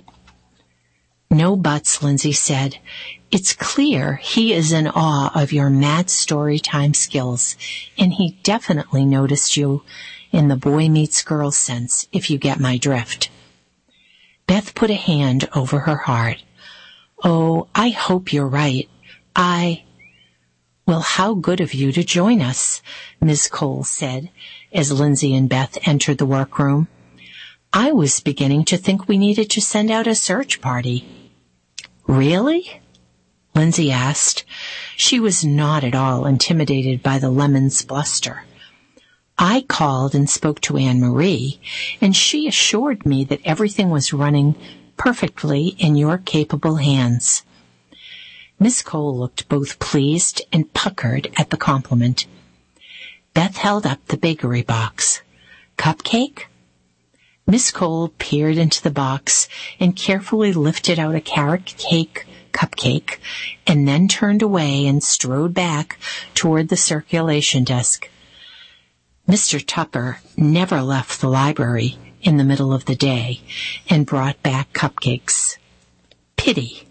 no buts, Lindsay said. It's clear he is in awe of your mad story time skills, and he definitely noticed you in the boy meets girl sense, if you get my drift. Beth put a hand over her heart. "Oh, I hope you're right. I... Well, how good of you to join us," Miz Cole said, as Lindsay and Beth entered the workroom. "I was beginning to think we needed to send out a search party." "Really?" Lindsay asked. She was not at all intimidated by the lemon's bluster. "I called and spoke to Anne-Marie, and she assured me that everything was running perfectly in your capable hands." Miss Cole looked both pleased and puckered at the compliment. Beth held up the bakery box. "Cupcake?" Miss Cole peered into the box and carefully lifted out a carrot cake cupcake, and then turned away and strode back toward the circulation desk. Mister Tupper never left the library in the middle of the day and brought back cupcakes. Pity.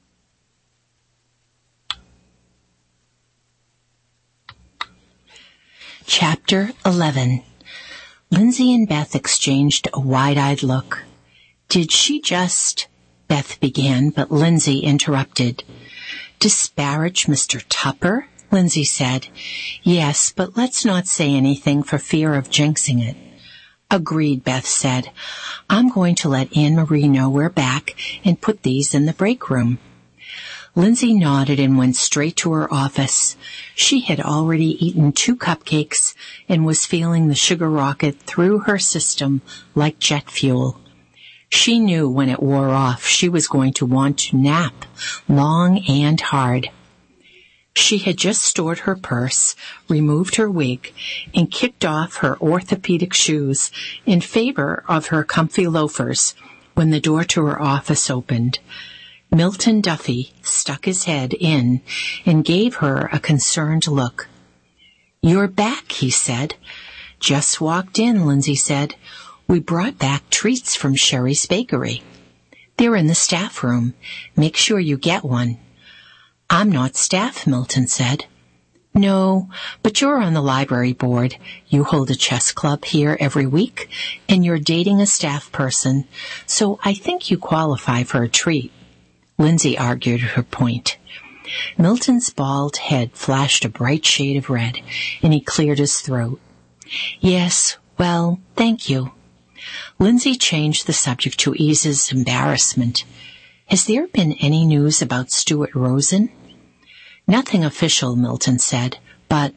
Chapter eleven. Lindsay and Beth exchanged a wide-eyed look. "Did she just..." Beth began, but Lindsay interrupted. "Disparage Mister Tupper?" Lindsay said. "Yes, but let's not say anything for fear of jinxing it." "Agreed," Beth said. "I'm going to let Anne-Marie know we're back and put these in the break room." Lindsay nodded and went straight to her office. She had already eaten two cupcakes and was feeling the sugar rocket through her system like jet fuel. She knew when it wore off she was going to want to nap long and hard. She had just stored her purse, removed her wig, and kicked off her orthopedic shoes in favor of her comfy loafers when the door to her office opened. Milton Duffy stuck his head in and gave her a concerned look. "You're back," he said. "Just walked in," Lindsay said. "We brought back treats from Sherry's Bakery. They're in the staff room. Make sure you get one." "I'm not staff," Milton said. "No, but you're on the library board. You hold a chess club here every week, and you're dating a staff person, so I think you qualify for a treat." Lindsay argued her point. Milton's bald head flashed a bright shade of red, and he cleared his throat. "Yes, well, thank you." Lindsay changed the subject to ease his embarrassment. "Has there been any news about Stuart Rosen?" "Nothing official," Milton said, "but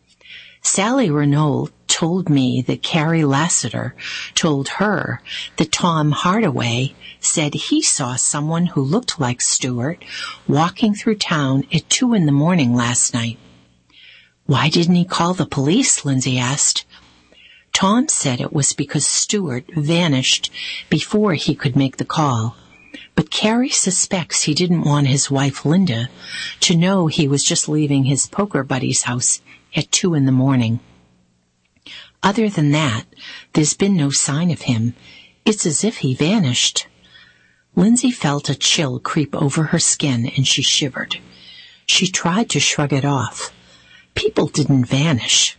Sally Renault told me that Carrie Lassiter told her that Tom Hardaway said he saw someone who looked like Stuart walking through town at two in the morning last night." "Why didn't he call the police?" Lindsay asked. "Tom said it was because Stuart vanished before he could make the call. But Carrie suspects he didn't want his wife, Linda, to know he was just leaving his poker buddy's house at two in the morning. Other than that, there's been no sign of him. It's as if he vanished. Lindsay felt a chill creep over her skin, and she shivered. She tried to shrug it off. People didn't vanish.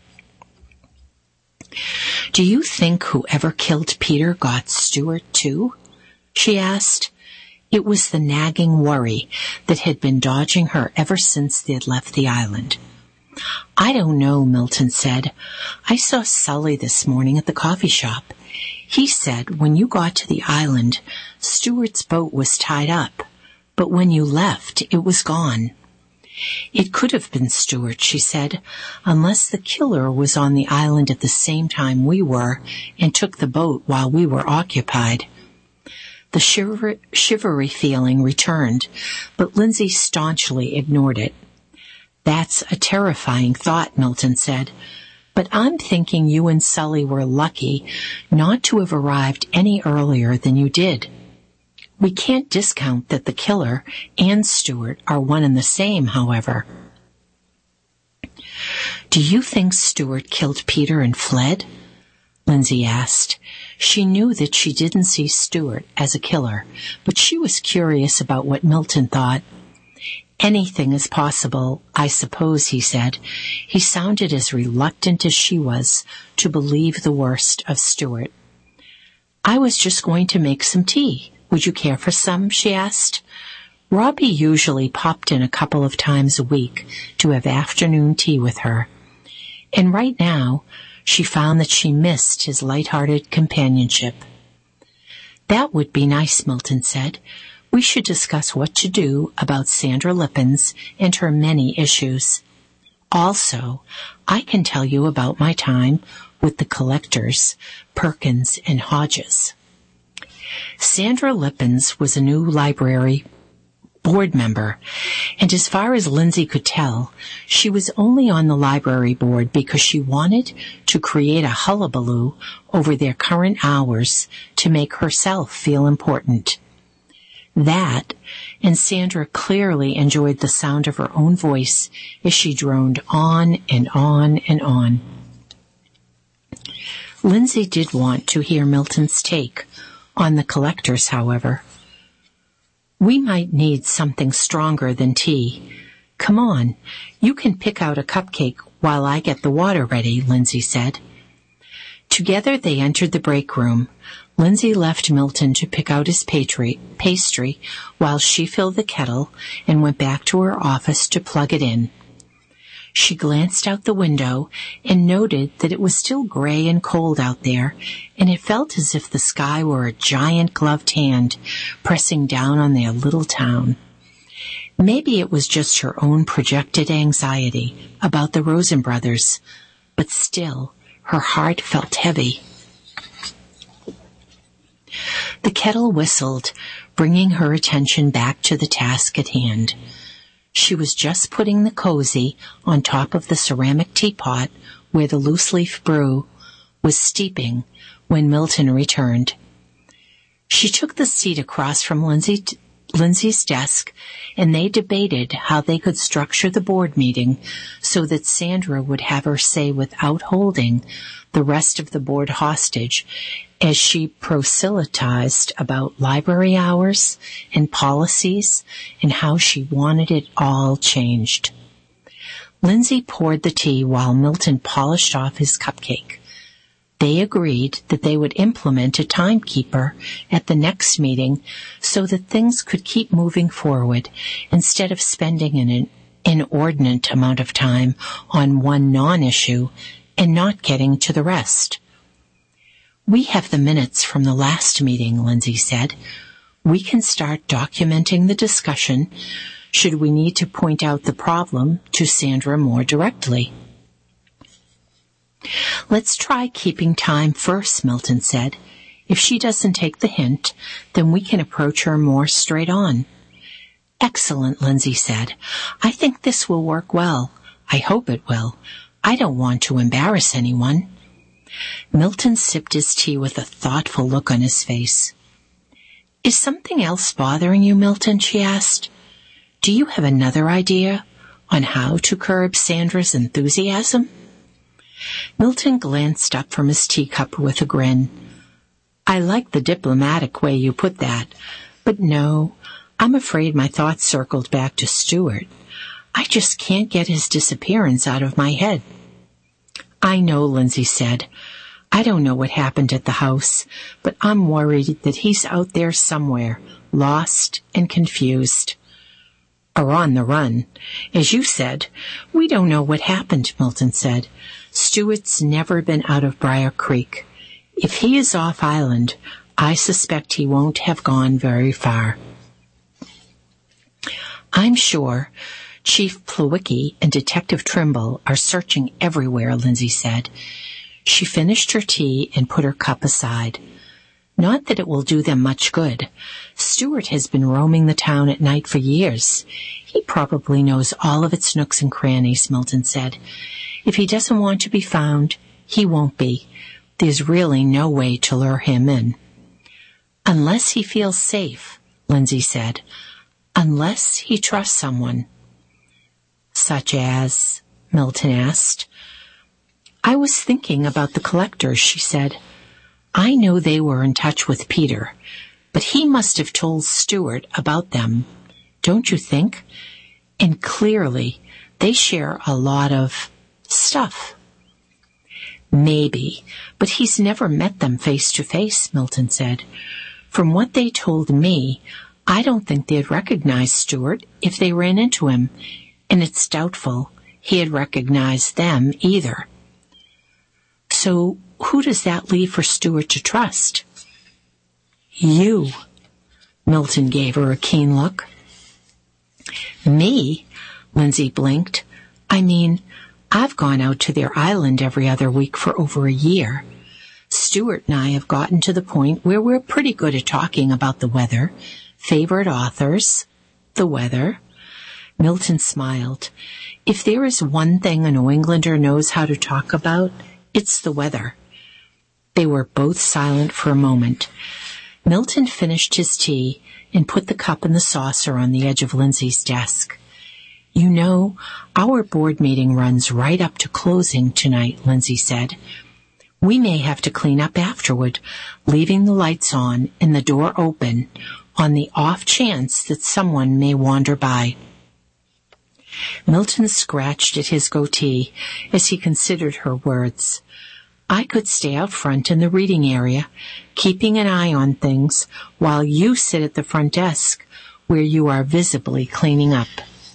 "Do you think whoever killed Peter got Stuart too?" she asked. It was the nagging worry that had been dogging her ever since they had left the island. "I don't know," Milton said. "I saw Sully this morning at the coffee shop. He said when you got to the island, Stuart's boat was tied up, but when you left, it was gone." "It could have been Stuart," she said, "unless the killer was on the island at the same time we were and took the boat while we were occupied." The shiver- shivery feeling returned, but Lindsay staunchly ignored it. "That's a terrifying thought," Milton said, "but I'm thinking you and Sully were lucky not to have arrived any earlier than you did. We can't discount that the killer and Stuart are one and the same, however." "Do you think Stuart killed Peter and fled?" Lindsay asked. She knew that she didn't see Stuart as a killer, but she was curious about what Milton thought. "Anything is possible, I suppose," he said. He sounded as reluctant as she was to believe the worst of Stuart. "I was just going to make some tea. Would you care for some?" she asked. Robbie usually popped in a couple of times a week to have afternoon tea with her. And right now, she found that she missed his light-hearted companionship. "That would be nice," Milton said. "We should discuss what to do about Sandra Lippens and her many issues. Also, I can tell you about my time with the collectors, Perkins and Hodges." Sandra Lippens was a new library board member, and as far as Lindsay could tell, she was only on the library board because she wanted to create a hullabaloo over their current hours to make herself feel important. That, and Sandra clearly enjoyed the sound of her own voice as she droned on and on and on. Lindsay did want to hear Milton's take on the collectors, however. "We might need something stronger than tea. Come on, you can pick out a cupcake while I get the water ready," Lindsay said. Together they entered the break room. Lindsay left Milton to pick out his pastry, pastry while she filled the kettle and went back to her office to plug it in. She glanced out the window and noted that it was still gray and cold out there, and it felt as if the sky were a giant gloved hand pressing down on their little town. Maybe it was just her own projected anxiety about the Rosen brothers, but still, her heart felt heavy. The kettle whistled, bringing her attention back to the task at hand. She was just putting the cozy on top of the ceramic teapot where the loose-leaf brew was steeping when Milton returned. She took the seat across from Lindsay, Lindsay's desk, and they debated how they could structure the board meeting so that Sandra would have her say without holding the rest of the board hostage as she proselytized about library hours and policies and how she wanted it all changed. Lindsay poured the tea while Milton polished off his cupcake. They agreed that they would implement a timekeeper at the next meeting so that things could keep moving forward instead of spending an inordinate amount of time on one non-issue and not getting to the rest. "We have the minutes from the last meeting," Lindsay said. "We can start documenting the discussion should we need to point out the problem to Sandra more directly." "Let's try keeping time first," Milton said. "If she doesn't take the hint, then we can approach her more straight on." "Excellent," Lindsay said. "I think this will work well. I hope it will. I don't want to embarrass anyone." Milton sipped his tea with a thoughtful look on his face. Is something else bothering you, Milton? She asked. Do you have another idea on how to curb Sandra's enthusiasm? Milton glanced up from his teacup with a grin. I like the diplomatic way you put that, but no, I'm afraid my thoughts circled back to Stuart. I just can't get his disappearance out of my head. I know, Lindsay said. I don't know what happened at the house, but I'm worried that he's out there somewhere, lost and confused. Or on the run. As you said, we don't know what happened, Milton said. Stuart's never been out of Briar Creek. If he is off island, I suspect he won't have gone very far. I'm sure Chief Plawicki and Detective Trimble are searching everywhere, Lindsay said. She finished her tea and put her cup aside. Not that it will do them much good. Stuart has been roaming the town at night for years. He probably knows all of its nooks and crannies, Milton said. If he doesn't want to be found, he won't be. There's really no way to lure him in. Unless he feels safe, Lindsay said. Unless he trusts someone. Such as? Milton asked. I was thinking about the collectors, she said. I know they were in touch with Peter, but he must have told Stuart about them, don't you think? And clearly, they share a lot of stuff. Maybe, but he's never met them face to face, Milton said. From what they told me, I don't think they'd recognize Stuart if they ran into him, and it's doubtful he had recognized them either. So who does that leave for Stuart to trust? You. Milton gave her a keen look. Me? Lindsay blinked. I mean, I've gone out to their island every other week for over a year. Stuart and I have gotten to the point where we're pretty good at talking about the weather, favorite authors, the weather. Milton smiled. If there is one thing a New Englander knows how to talk about, it's the weather. They were both silent for a moment. Milton finished his tea and put the cup and the saucer on the edge of Lindsay's desk. You know, our board meeting runs right up to closing tonight, Lindsay said. We may have to clean up afterward, leaving the lights on and the door open on the off chance that someone may wander by. Milton scratched at his goatee as he considered her words. I could stay out front in the reading area, keeping an eye on things, while you sit at the front desk where you are visibly cleaning up.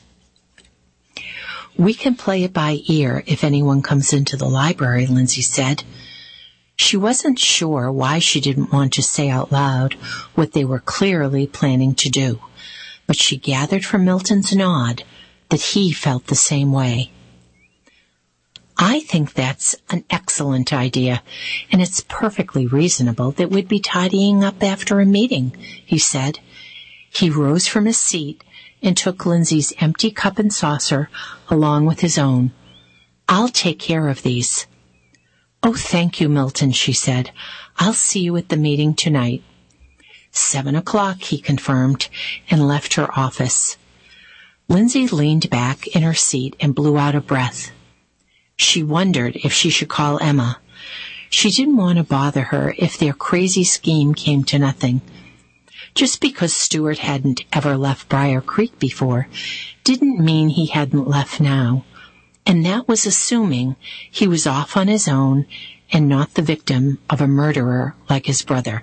We can play it by ear if anyone comes into the library, Lindsay said. She wasn't sure why she didn't want to say out loud what they were clearly planning to do, but she gathered from Milton's nod that he felt the same way. I think that's an excellent idea, and it's perfectly reasonable that we'd be tidying up after a meeting, he said. He rose from his seat and took Lindsay's empty cup and saucer along with his own. I'll take care of these. Oh, thank you, Milton, she said. I'll see you at the meeting tonight. Seven o'clock, he confirmed, and left her office. Lindsay leaned back in her seat and blew out a breath. She wondered if she should call Emma. She didn't want to bother her if their crazy scheme came to nothing. Just because Stuart hadn't ever left Briar Creek before didn't mean he hadn't left now, and that was assuming he was off on his own and not the victim of a murderer like his brother.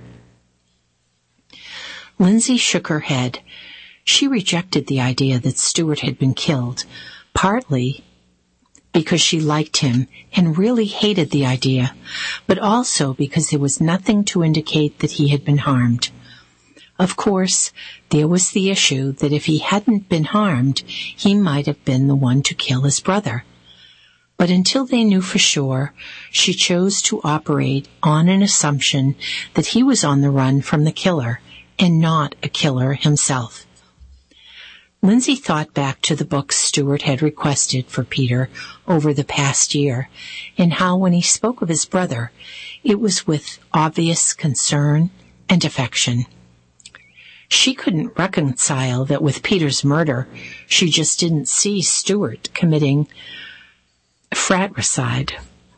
Lindsay shook her head. She rejected the idea that Stuart had been killed, partly because she liked him and really hated the idea, but also because there was nothing to indicate that he had been harmed. Of course, there was the issue that if he hadn't been harmed, he might have been the one to kill his brother. But until they knew for sure, she chose to operate on an assumption that he was on the run from the killer and not a killer himself. Lindsay thought back to the books Stuart had requested for Peter over the past year, and how when he spoke of his brother, it was with obvious concern and affection. She couldn't reconcile that with Peter's murder, she just didn't see Stuart committing fratricide.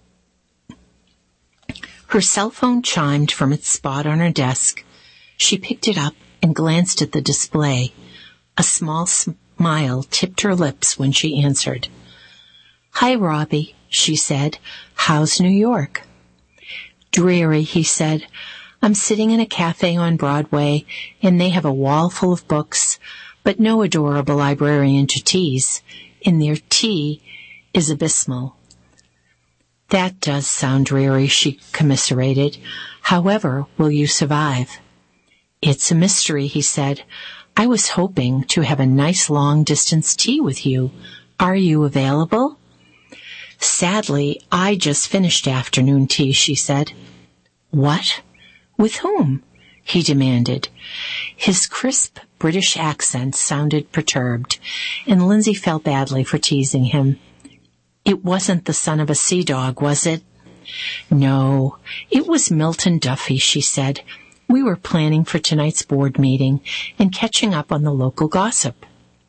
Her cell phone chimed from its spot on her desk. She picked it up and glanced at the display. A small smile tipped her lips when she answered. "Hi, Robbie," she said. "How's New York?" "Dreary," he said. "I'm sitting in a cafe on Broadway, and they have a wall full of books, but no adorable librarian to tease, and their tea is abysmal." "That does sound dreary," she commiserated. "However will you survive?" "It's a mystery," he said. "I was hoping to have a nice long-distance tea with you. Are you available?" "Sadly, I just finished afternoon tea," she said. "What? With whom?" he demanded. His crisp British accent sounded perturbed, and Lindsay felt badly for teasing him. "It wasn't the son of a sea dog, was it?" "No, it was Milton Duffy," she said. "We were planning for tonight's board meeting and catching up on the local gossip."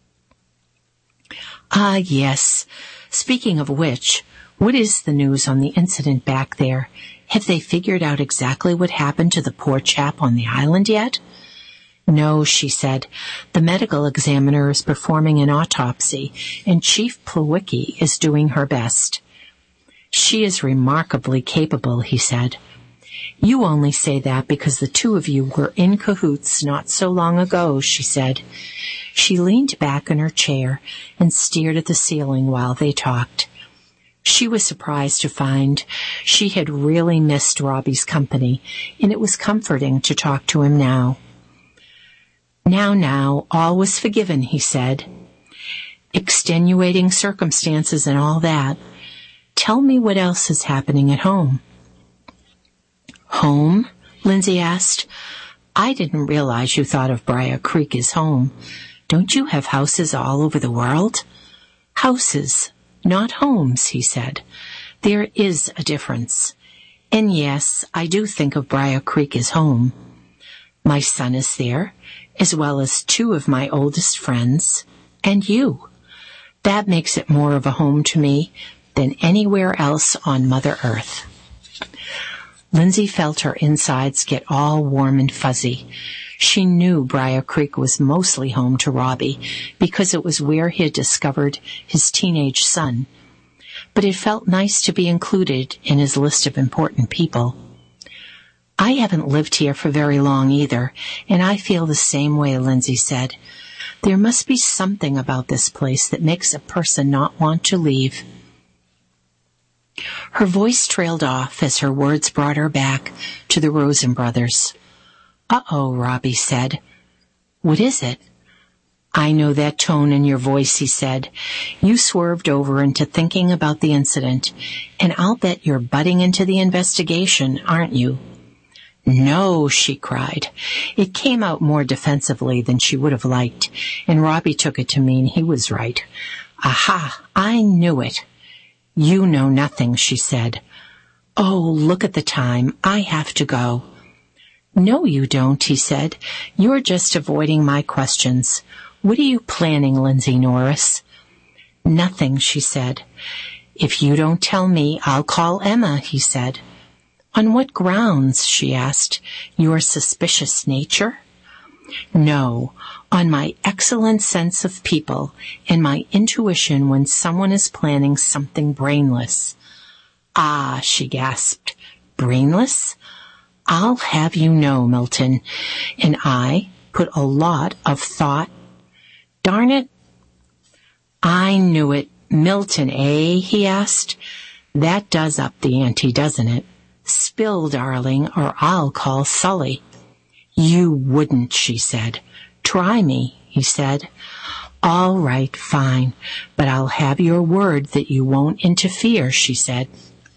"Ah, yes. Speaking of which, what is the news on the incident back there? Have they figured out exactly what happened to the poor chap on the island yet?" "No," she said. "The medical examiner is performing an autopsy, and Chief Plawicki is doing her best." "She is remarkably capable," he said. "You only say that because the two of you were in cahoots not so long ago," she said. She leaned back in her chair and stared at the ceiling while they talked. She was surprised to find she had really missed Robbie's company, and it was comforting to talk to him now. "Now, now, all was forgiven," he said. "Extenuating circumstances and all that. Tell me what else is happening at home." "Home?" Lindsay asked. "I didn't realize you thought of Briar Creek as home. Don't you have houses all over the world?" "Houses, not homes," he said. "There is a difference. And yes, I do think of Briar Creek as home. My son is there, as well as two of my oldest friends, and you. That makes it more of a home to me than anywhere else on Mother Earth." Lindsay felt her insides get all warm and fuzzy. She knew Briar Creek was mostly home to Robbie because it was where he had discovered his teenage son. But it felt nice to be included in his list of important people. "I haven't lived here for very long either, and I feel the same way," Lindsay said. "There must be something about this place that makes a person not want to leave." Her voice trailed off as her words brought her back to the Rosen brothers. "Uh-oh," Robbie said. "What is it?" "I know that tone in your voice," he said. "You swerved over into thinking about the incident, and I'll bet you're butting into the investigation, aren't you?" "No," she cried. It came out more defensively than she would have liked, and Robbie took it to mean he was right. "Aha, I knew it." "You know nothing," she said. "Oh, look at the time. I have to go." "No, you don't," he said. "You're just avoiding my questions. What are you planning, Lindsay Norris?" "Nothing," she said. "If you don't tell me, I'll call Emma," he said. "On what grounds?" she asked. "Your suspicious nature?" "No, on my excellent sense of people and my intuition when someone is planning something brainless." "Ah," she gasped. "Brainless? I'll have you know, Milton, and I put a lot of thought." "Darn it." "I knew it. Milton, eh?" he asked. "That does up the ante, doesn't it? Spill, darling, or I'll call Sully." "You wouldn't," she said. "Try me," he said. "All right, fine, but I'll have your word that you won't interfere," she said.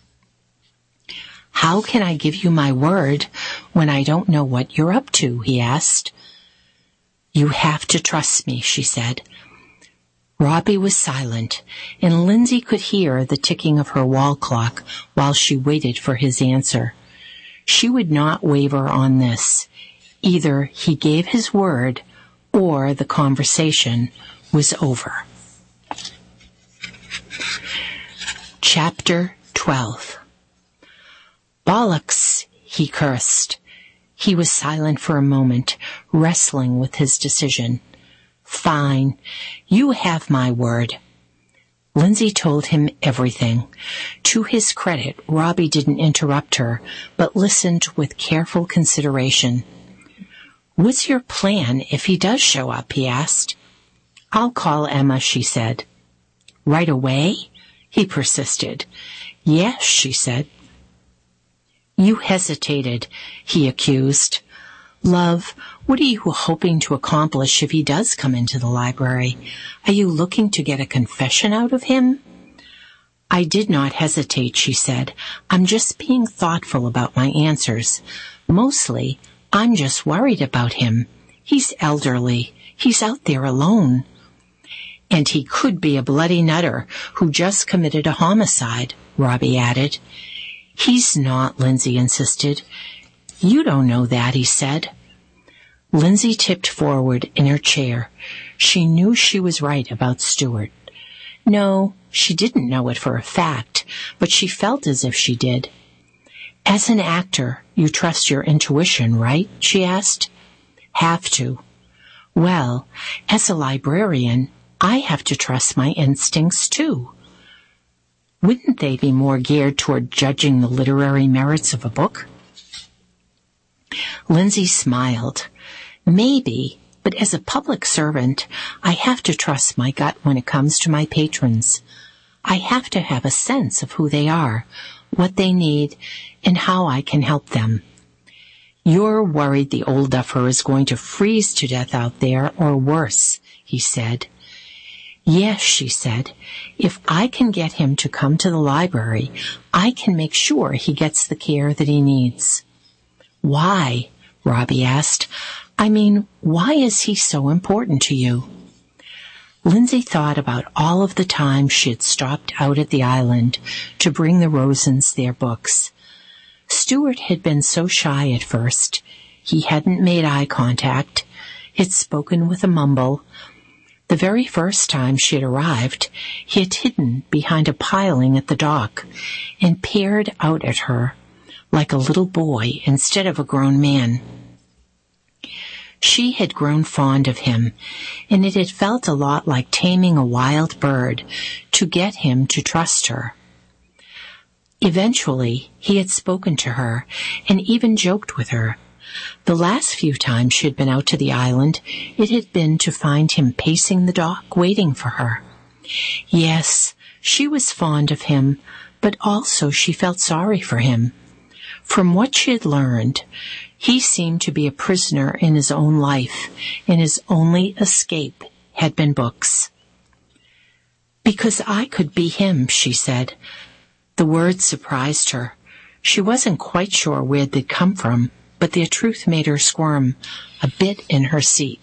"How can I give you my word when I don't know what you're up to?" he asked. "You have to trust me," she said. Robbie was silent, and Lindsay could hear the ticking of her wall clock while she waited for his answer. She would not waver on this. Either he gave his word or the conversation was over. Chapter twelve. Bollocks, he cursed. He was silent for a moment, wrestling with his decision. Fine, you have my word. Lindsay told him everything. To his credit, Robbie didn't interrupt her, but listened with careful consideration. What's your plan if he does show up? He asked. I'll call Emma, she said. Right away? He persisted. Yes, she said. You hesitated, he accused. Love, what are you hoping to accomplish if he does come into the library? Are you looking to get a confession out of him? I did not hesitate, she said. I'm just being thoughtful about my answers. Mostly, I'm just worried about him. He's elderly. He's out there alone. And he could be a bloody nutter who just committed a homicide, Robbie added. He's not, Lindsay insisted. You don't know that, he said. Lindsay tipped forward in her chair. She knew she was right about Stuart. No, she didn't know it for a fact, but she felt as if she did. As an actor, you trust your intuition, right? She asked. Have to. Well, as a librarian, I have to trust my instincts too. Wouldn't they be more geared toward judging the literary merits of a book? Lindsay smiled. Maybe, but as a public servant, I have to trust my gut when it comes to my patrons. I have to have a sense of who they are, what they need, and how I can help them. You're worried the old duffer is going to freeze to death out there, or worse, he said. Yes, she said. If I can get him to come to the library, I can make sure he gets the care that he needs. Why? Robbie asked. I mean, why is he so important to you? Lindsay thought about all of the times she had stopped out at the island to bring the Rosens their books. Stuart had been so shy at first. He hadn't made eye contact, had spoken with a mumble. The very first time she had arrived, he had hidden behind a piling at the dock and peered out at her like a little boy instead of a grown man. She had grown fond of him, and it had felt a lot like taming a wild bird to get him to trust her. Eventually, he had spoken to her and even joked with her. The last few times she had been out to the island, it had been to find him pacing the dock, waiting for her. Yes, she was fond of him, but also she felt sorry for him. From what she had learned, he seemed to be a prisoner in his own life, and his only escape had been books. Because I could be him, she said. The words surprised her. She wasn't quite sure where they'd come from, but their truth made her squirm a bit in her seat.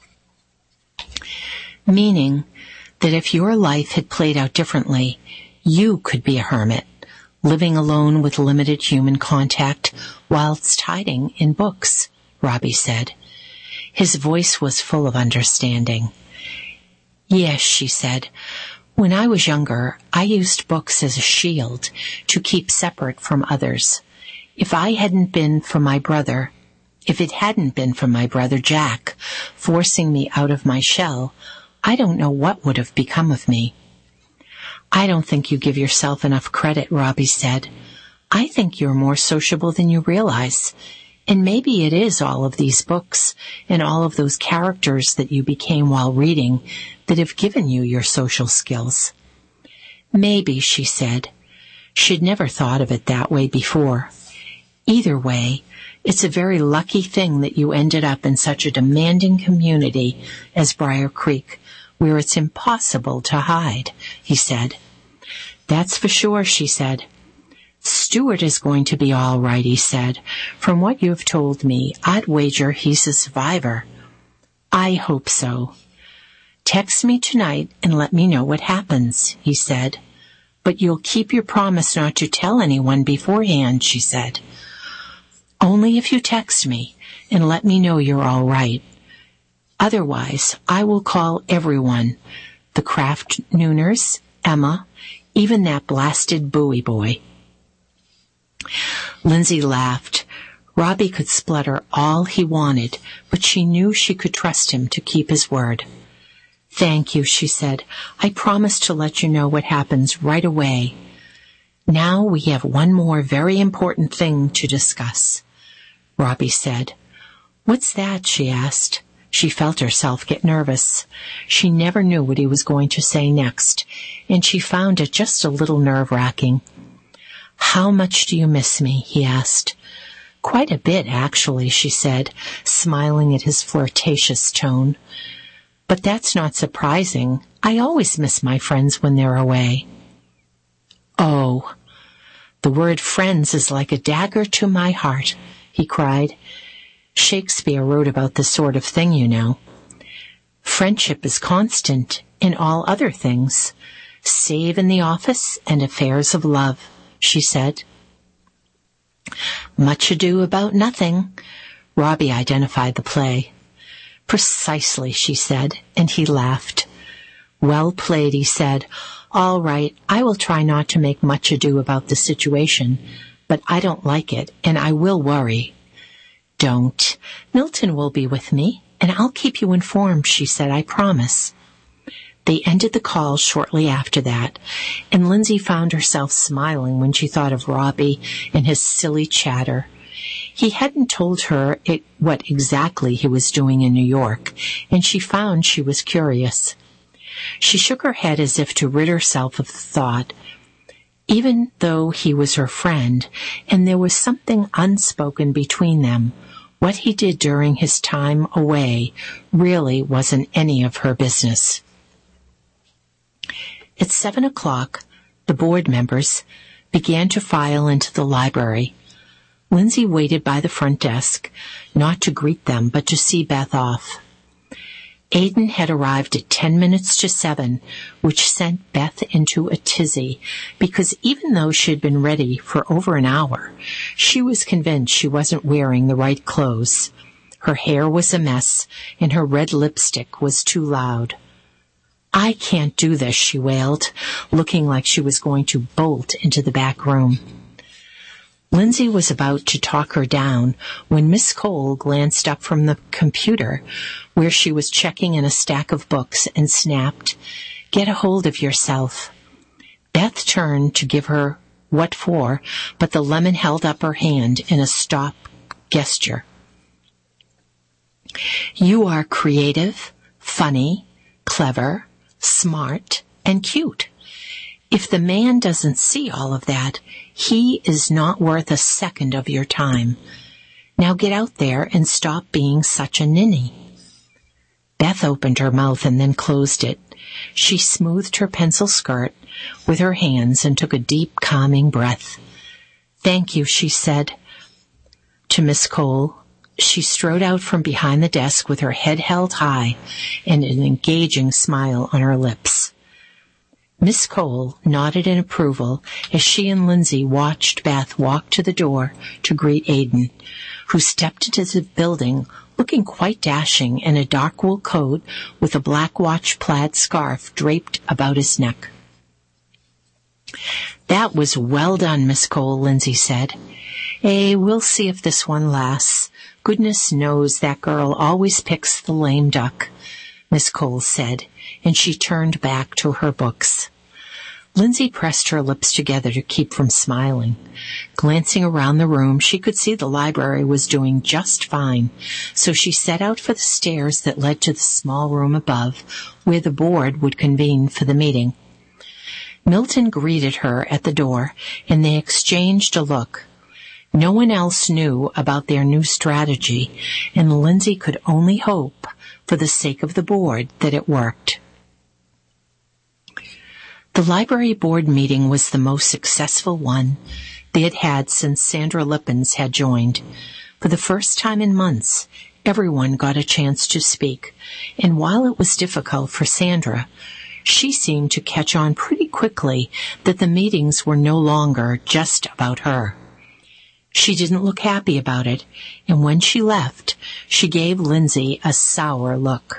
Meaning that if your life had played out differently, you could be a hermit, living alone with limited human contact whilst hiding in books, Robbie said. His voice was full of understanding. Yes, she said. When I was younger, I used books as a shield to keep separate from others. If I hadn't been for my brother, if it hadn't been for my brother Jack forcing me out of my shell, I don't know what would have become of me. I don't think you give yourself enough credit, Robbie said. I think you're more sociable than you realize. And maybe it is all of these books and all of those characters that you became while reading that have given you your social skills. Maybe, she said. She'd never thought of it that way before. Either way, it's a very lucky thing that you ended up in such a demanding community as Briar Creek, where it's impossible to hide, he said. That's for sure, she said. Stuart is going to be all right, he said. From what you've told me, I'd wager he's a survivor. I hope so. Text me tonight and let me know what happens, he said. But you'll keep your promise not to tell anyone beforehand, she said. Only if you text me. and let me know you're all right. Otherwise, I will call everyone, the Kraft Nooners, Emma, even that blasted Bowie boy. Lindsay laughed. Robbie could splutter all he wanted, but she knew she could trust him to keep his word. Thank you, she said. I promise to let you know what happens right away. Now we have one more very important thing to discuss. Robbie said. What's that? She asked. She felt herself get nervous. She never knew what he was going to say next, and she found it just a little nerve-wracking. How much do you miss me? He asked. Quite a bit, actually, she said, smiling at his flirtatious tone. But that's not surprising. I always miss my friends when they're away. Oh, the word friends is like a dagger to my heart, he cried. Shakespeare wrote about this sort of thing, you know. Friendship is constant in all other things, save in the office and affairs of love, she said. Much Ado About Nothing. Robbie identified the play. Precisely, she said, and he laughed. Well played, he said. All right, I will try not to make much ado about the situation, but I don't like it, and I will worry. Don't. Milton will be with me, and I'll keep you informed, she said, I promise. They ended the call shortly after that, and Lindsay found herself smiling when she thought of Robbie and his silly chatter. He hadn't told her it, what exactly he was doing in New York, and she found she was curious. She shook her head as if to rid herself of the thought. Even though he was her friend, and there was something unspoken between them, what he did during his time away really wasn't any of her business. At seven o'clock, the board members began to file into the library. Lindsay waited by the front desk, not to greet them, but to see Beth off. Aidan had arrived at ten minutes to seven, which sent Beth into a tizzy, because even though she had been ready for over an hour, she was convinced she wasn't wearing the right clothes. Her hair was a mess, and her red lipstick was too loud. I can't do this, she wailed, looking like she was going to bolt into the back room. Lindsay was about to talk her down when Miss Cole glanced up from the computer where she was checking in a stack of books and snapped, Get a hold of yourself. Beth turned to give her what for, but the lemon held up her hand in a stop gesture. You are creative, funny, clever, smart, and cute. If the man doesn't see all of that, he is not worth a second of your time. Now get out there and stop being such a ninny. Beth opened her mouth and then closed it. She smoothed her pencil skirt with her hands and took a deep, calming breath. Thank you, she said to Miss Cole. She strode out from behind the desk with her head held high and an engaging smile on her lips. Miss Cole nodded in approval as she and Lindsay watched Beth walk to the door to greet Aidan, who stepped into the building looking quite dashing in a dark wool coat with a black watch plaid scarf draped about his neck. That was well done, Miss Cole, Lindsay said. Eh, we'll see if this one lasts. Goodness knows that girl always picks the lame duck, Miss Cole said, and she turned back to her books. Lindsay pressed her lips together to keep from smiling. Glancing around the room, she could see the library was doing just fine, so she set out for the stairs that led to the small room above, where the board would convene for the meeting. Milton greeted her at the door, and they exchanged a look. No one else knew about their new strategy, and Lindsay could only hope, for the sake of the board, that it worked. The library board meeting was the most successful one they had had since Sandra Lippens had joined. For the first time in months, everyone got a chance to speak, and while it was difficult for Sandra, she seemed to catch on pretty quickly that the meetings were no longer just about her. She didn't look happy about it, and when she left, she gave Lindsay a sour look.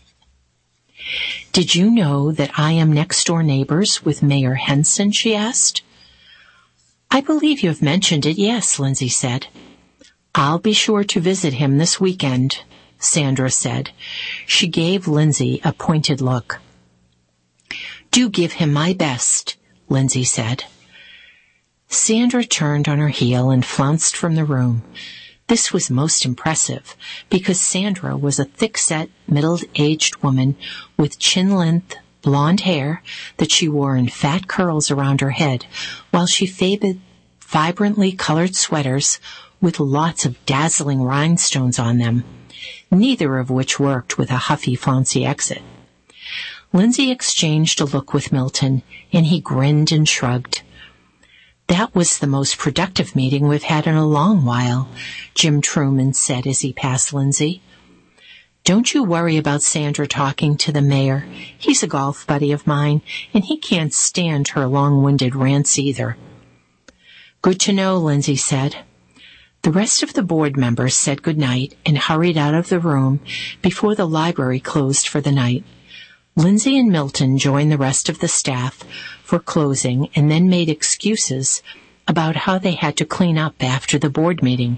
"Did you know that I am next-door neighbors with Mayor Henson?" she asked. "I believe you have mentioned it, yes," Lindsay said. "I'll be sure to visit him this weekend," Sandra said. She gave Lindsay a pointed look. "Do give him my best," Lindsay said. Sandra turned on her heel and flounced from the room. This was most impressive, because Sandra was a thick-set, middle-aged woman with chin-length blonde hair that she wore in fat curls around her head, while she favored vibrantly colored sweaters with lots of dazzling rhinestones on them, neither of which worked with a huffy, flouncy exit. Lindsay exchanged a look with Milton, and he grinned and shrugged. "That was the most productive meeting we've had in a long while," Jim Truman said as he passed Lindsay. "Don't you worry about Sandra talking to the mayor. He's a golf buddy of mine, and he can't stand her long-winded rants either." "Good to know," Lindsay said. The rest of the board members said goodnight and hurried out of the room before the library closed for the night. Lindsay and Milton joined the rest of the staff for closing and then made excuses about how they had to clean up after the board meeting.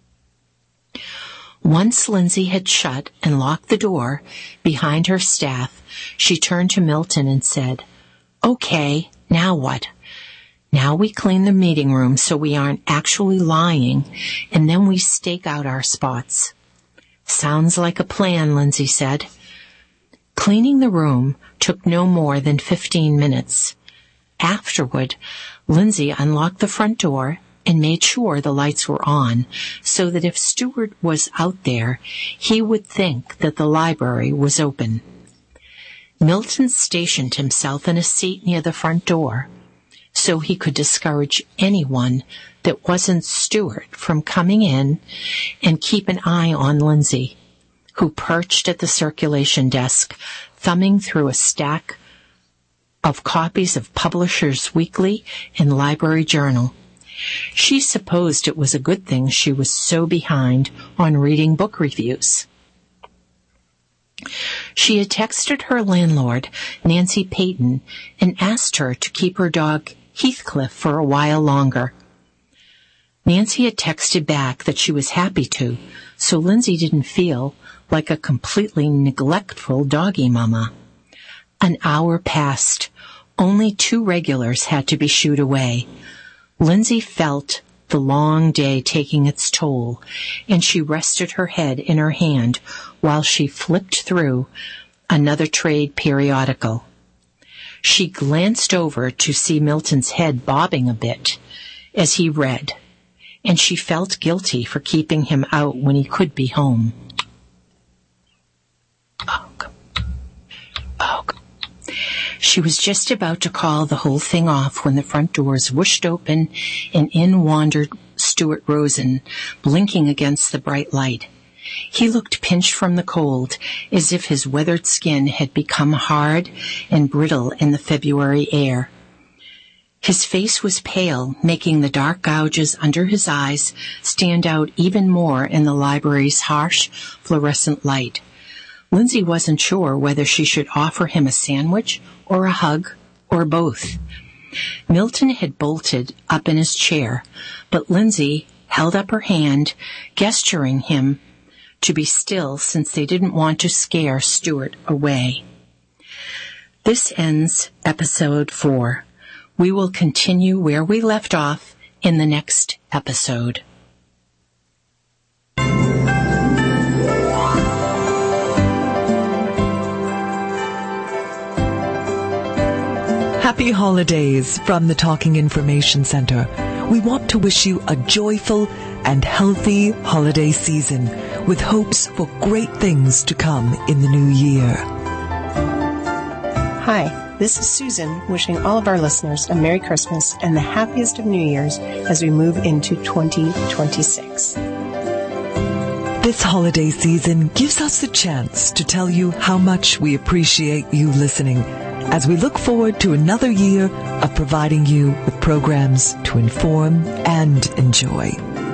Once Lindsay had shut and locked the door behind her staff, she turned to Milton and said, "Okay, now what? Now we clean the meeting room so we aren't actually lying, and then we stake out our spots." "Sounds like a plan," Lindsay said. Cleaning the room took no more than fifteen minutes. Afterward, Lindsay unlocked the front door and made sure the lights were on, so that if Stuart was out there, he would think that the library was open. Milton stationed himself in a seat near the front door, so he could discourage anyone that wasn't Stuart from coming in, and keep an eye on Lindsay, who perched at the circulation desk, thumbing through a stack of copies of Publishers Weekly and Library Journal. She supposed it was a good thing she was so behind on reading book reviews. She had texted her landlord, Nancy Payton, and asked her to keep her dog Heathcliff for a while longer. Nancy had texted back that she was happy to, so Lindsay didn't feel like a completely neglectful doggy mama. An hour passed. Only two regulars had to be shooed away. Lindsay felt the long day taking its toll, and she rested her head in her hand while she flipped through another trade periodical. She glanced over to see Milton's head bobbing a bit as he read, and she felt guilty for keeping him out when he could be home. Oh, oh. She was just about to call the whole thing off when the front doors whooshed open and in wandered Stuart Rosen, blinking against the bright light. He looked pinched from the cold, as if his weathered skin had become hard and brittle in the February air. His face was pale, making the dark gouges under his eyes stand out even more in the library's harsh, fluorescent light. Lindsay wasn't sure whether she should offer him a sandwich or a hug or both. Milton had bolted up in his chair, but Lindsay held up her hand, gesturing him to be still since they didn't want to scare Stuart away. This ends episode four. We will continue where we left off in the next episode. Happy holidays from the Talking Information Center. We want to wish you a joyful and healthy holiday season with hopes for great things to come in the new year. Hi, this is Susan wishing all of our listeners a Merry Christmas and the happiest of New Year's as we move into twenty twenty-six. This holiday season gives us the chance to tell you how much we appreciate you listening as we look forward to another year of providing you with programs to inform and enjoy.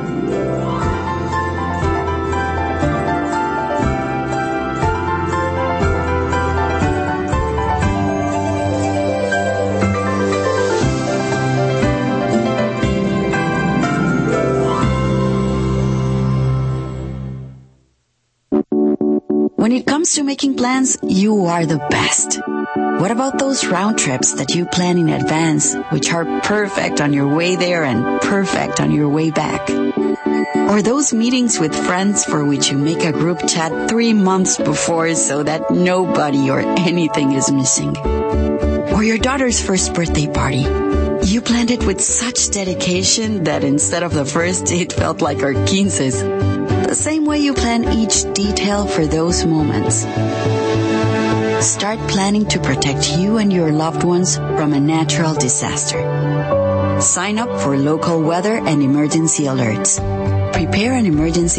When it comes to making plans, you are the best. What about those round trips that you plan in advance, which are perfect on your way there and perfect on your way back? Or those meetings with friends for which you make a group chat three months before so that nobody or anything is missing? Or your daughter's first birthday party. You planned it with such dedication that instead of the first, it felt like our quinces. The same way you plan each detail for those moments. Start planning to protect you and your loved ones from a natural disaster. Sign up for local weather and emergency alerts. Prepare an emergency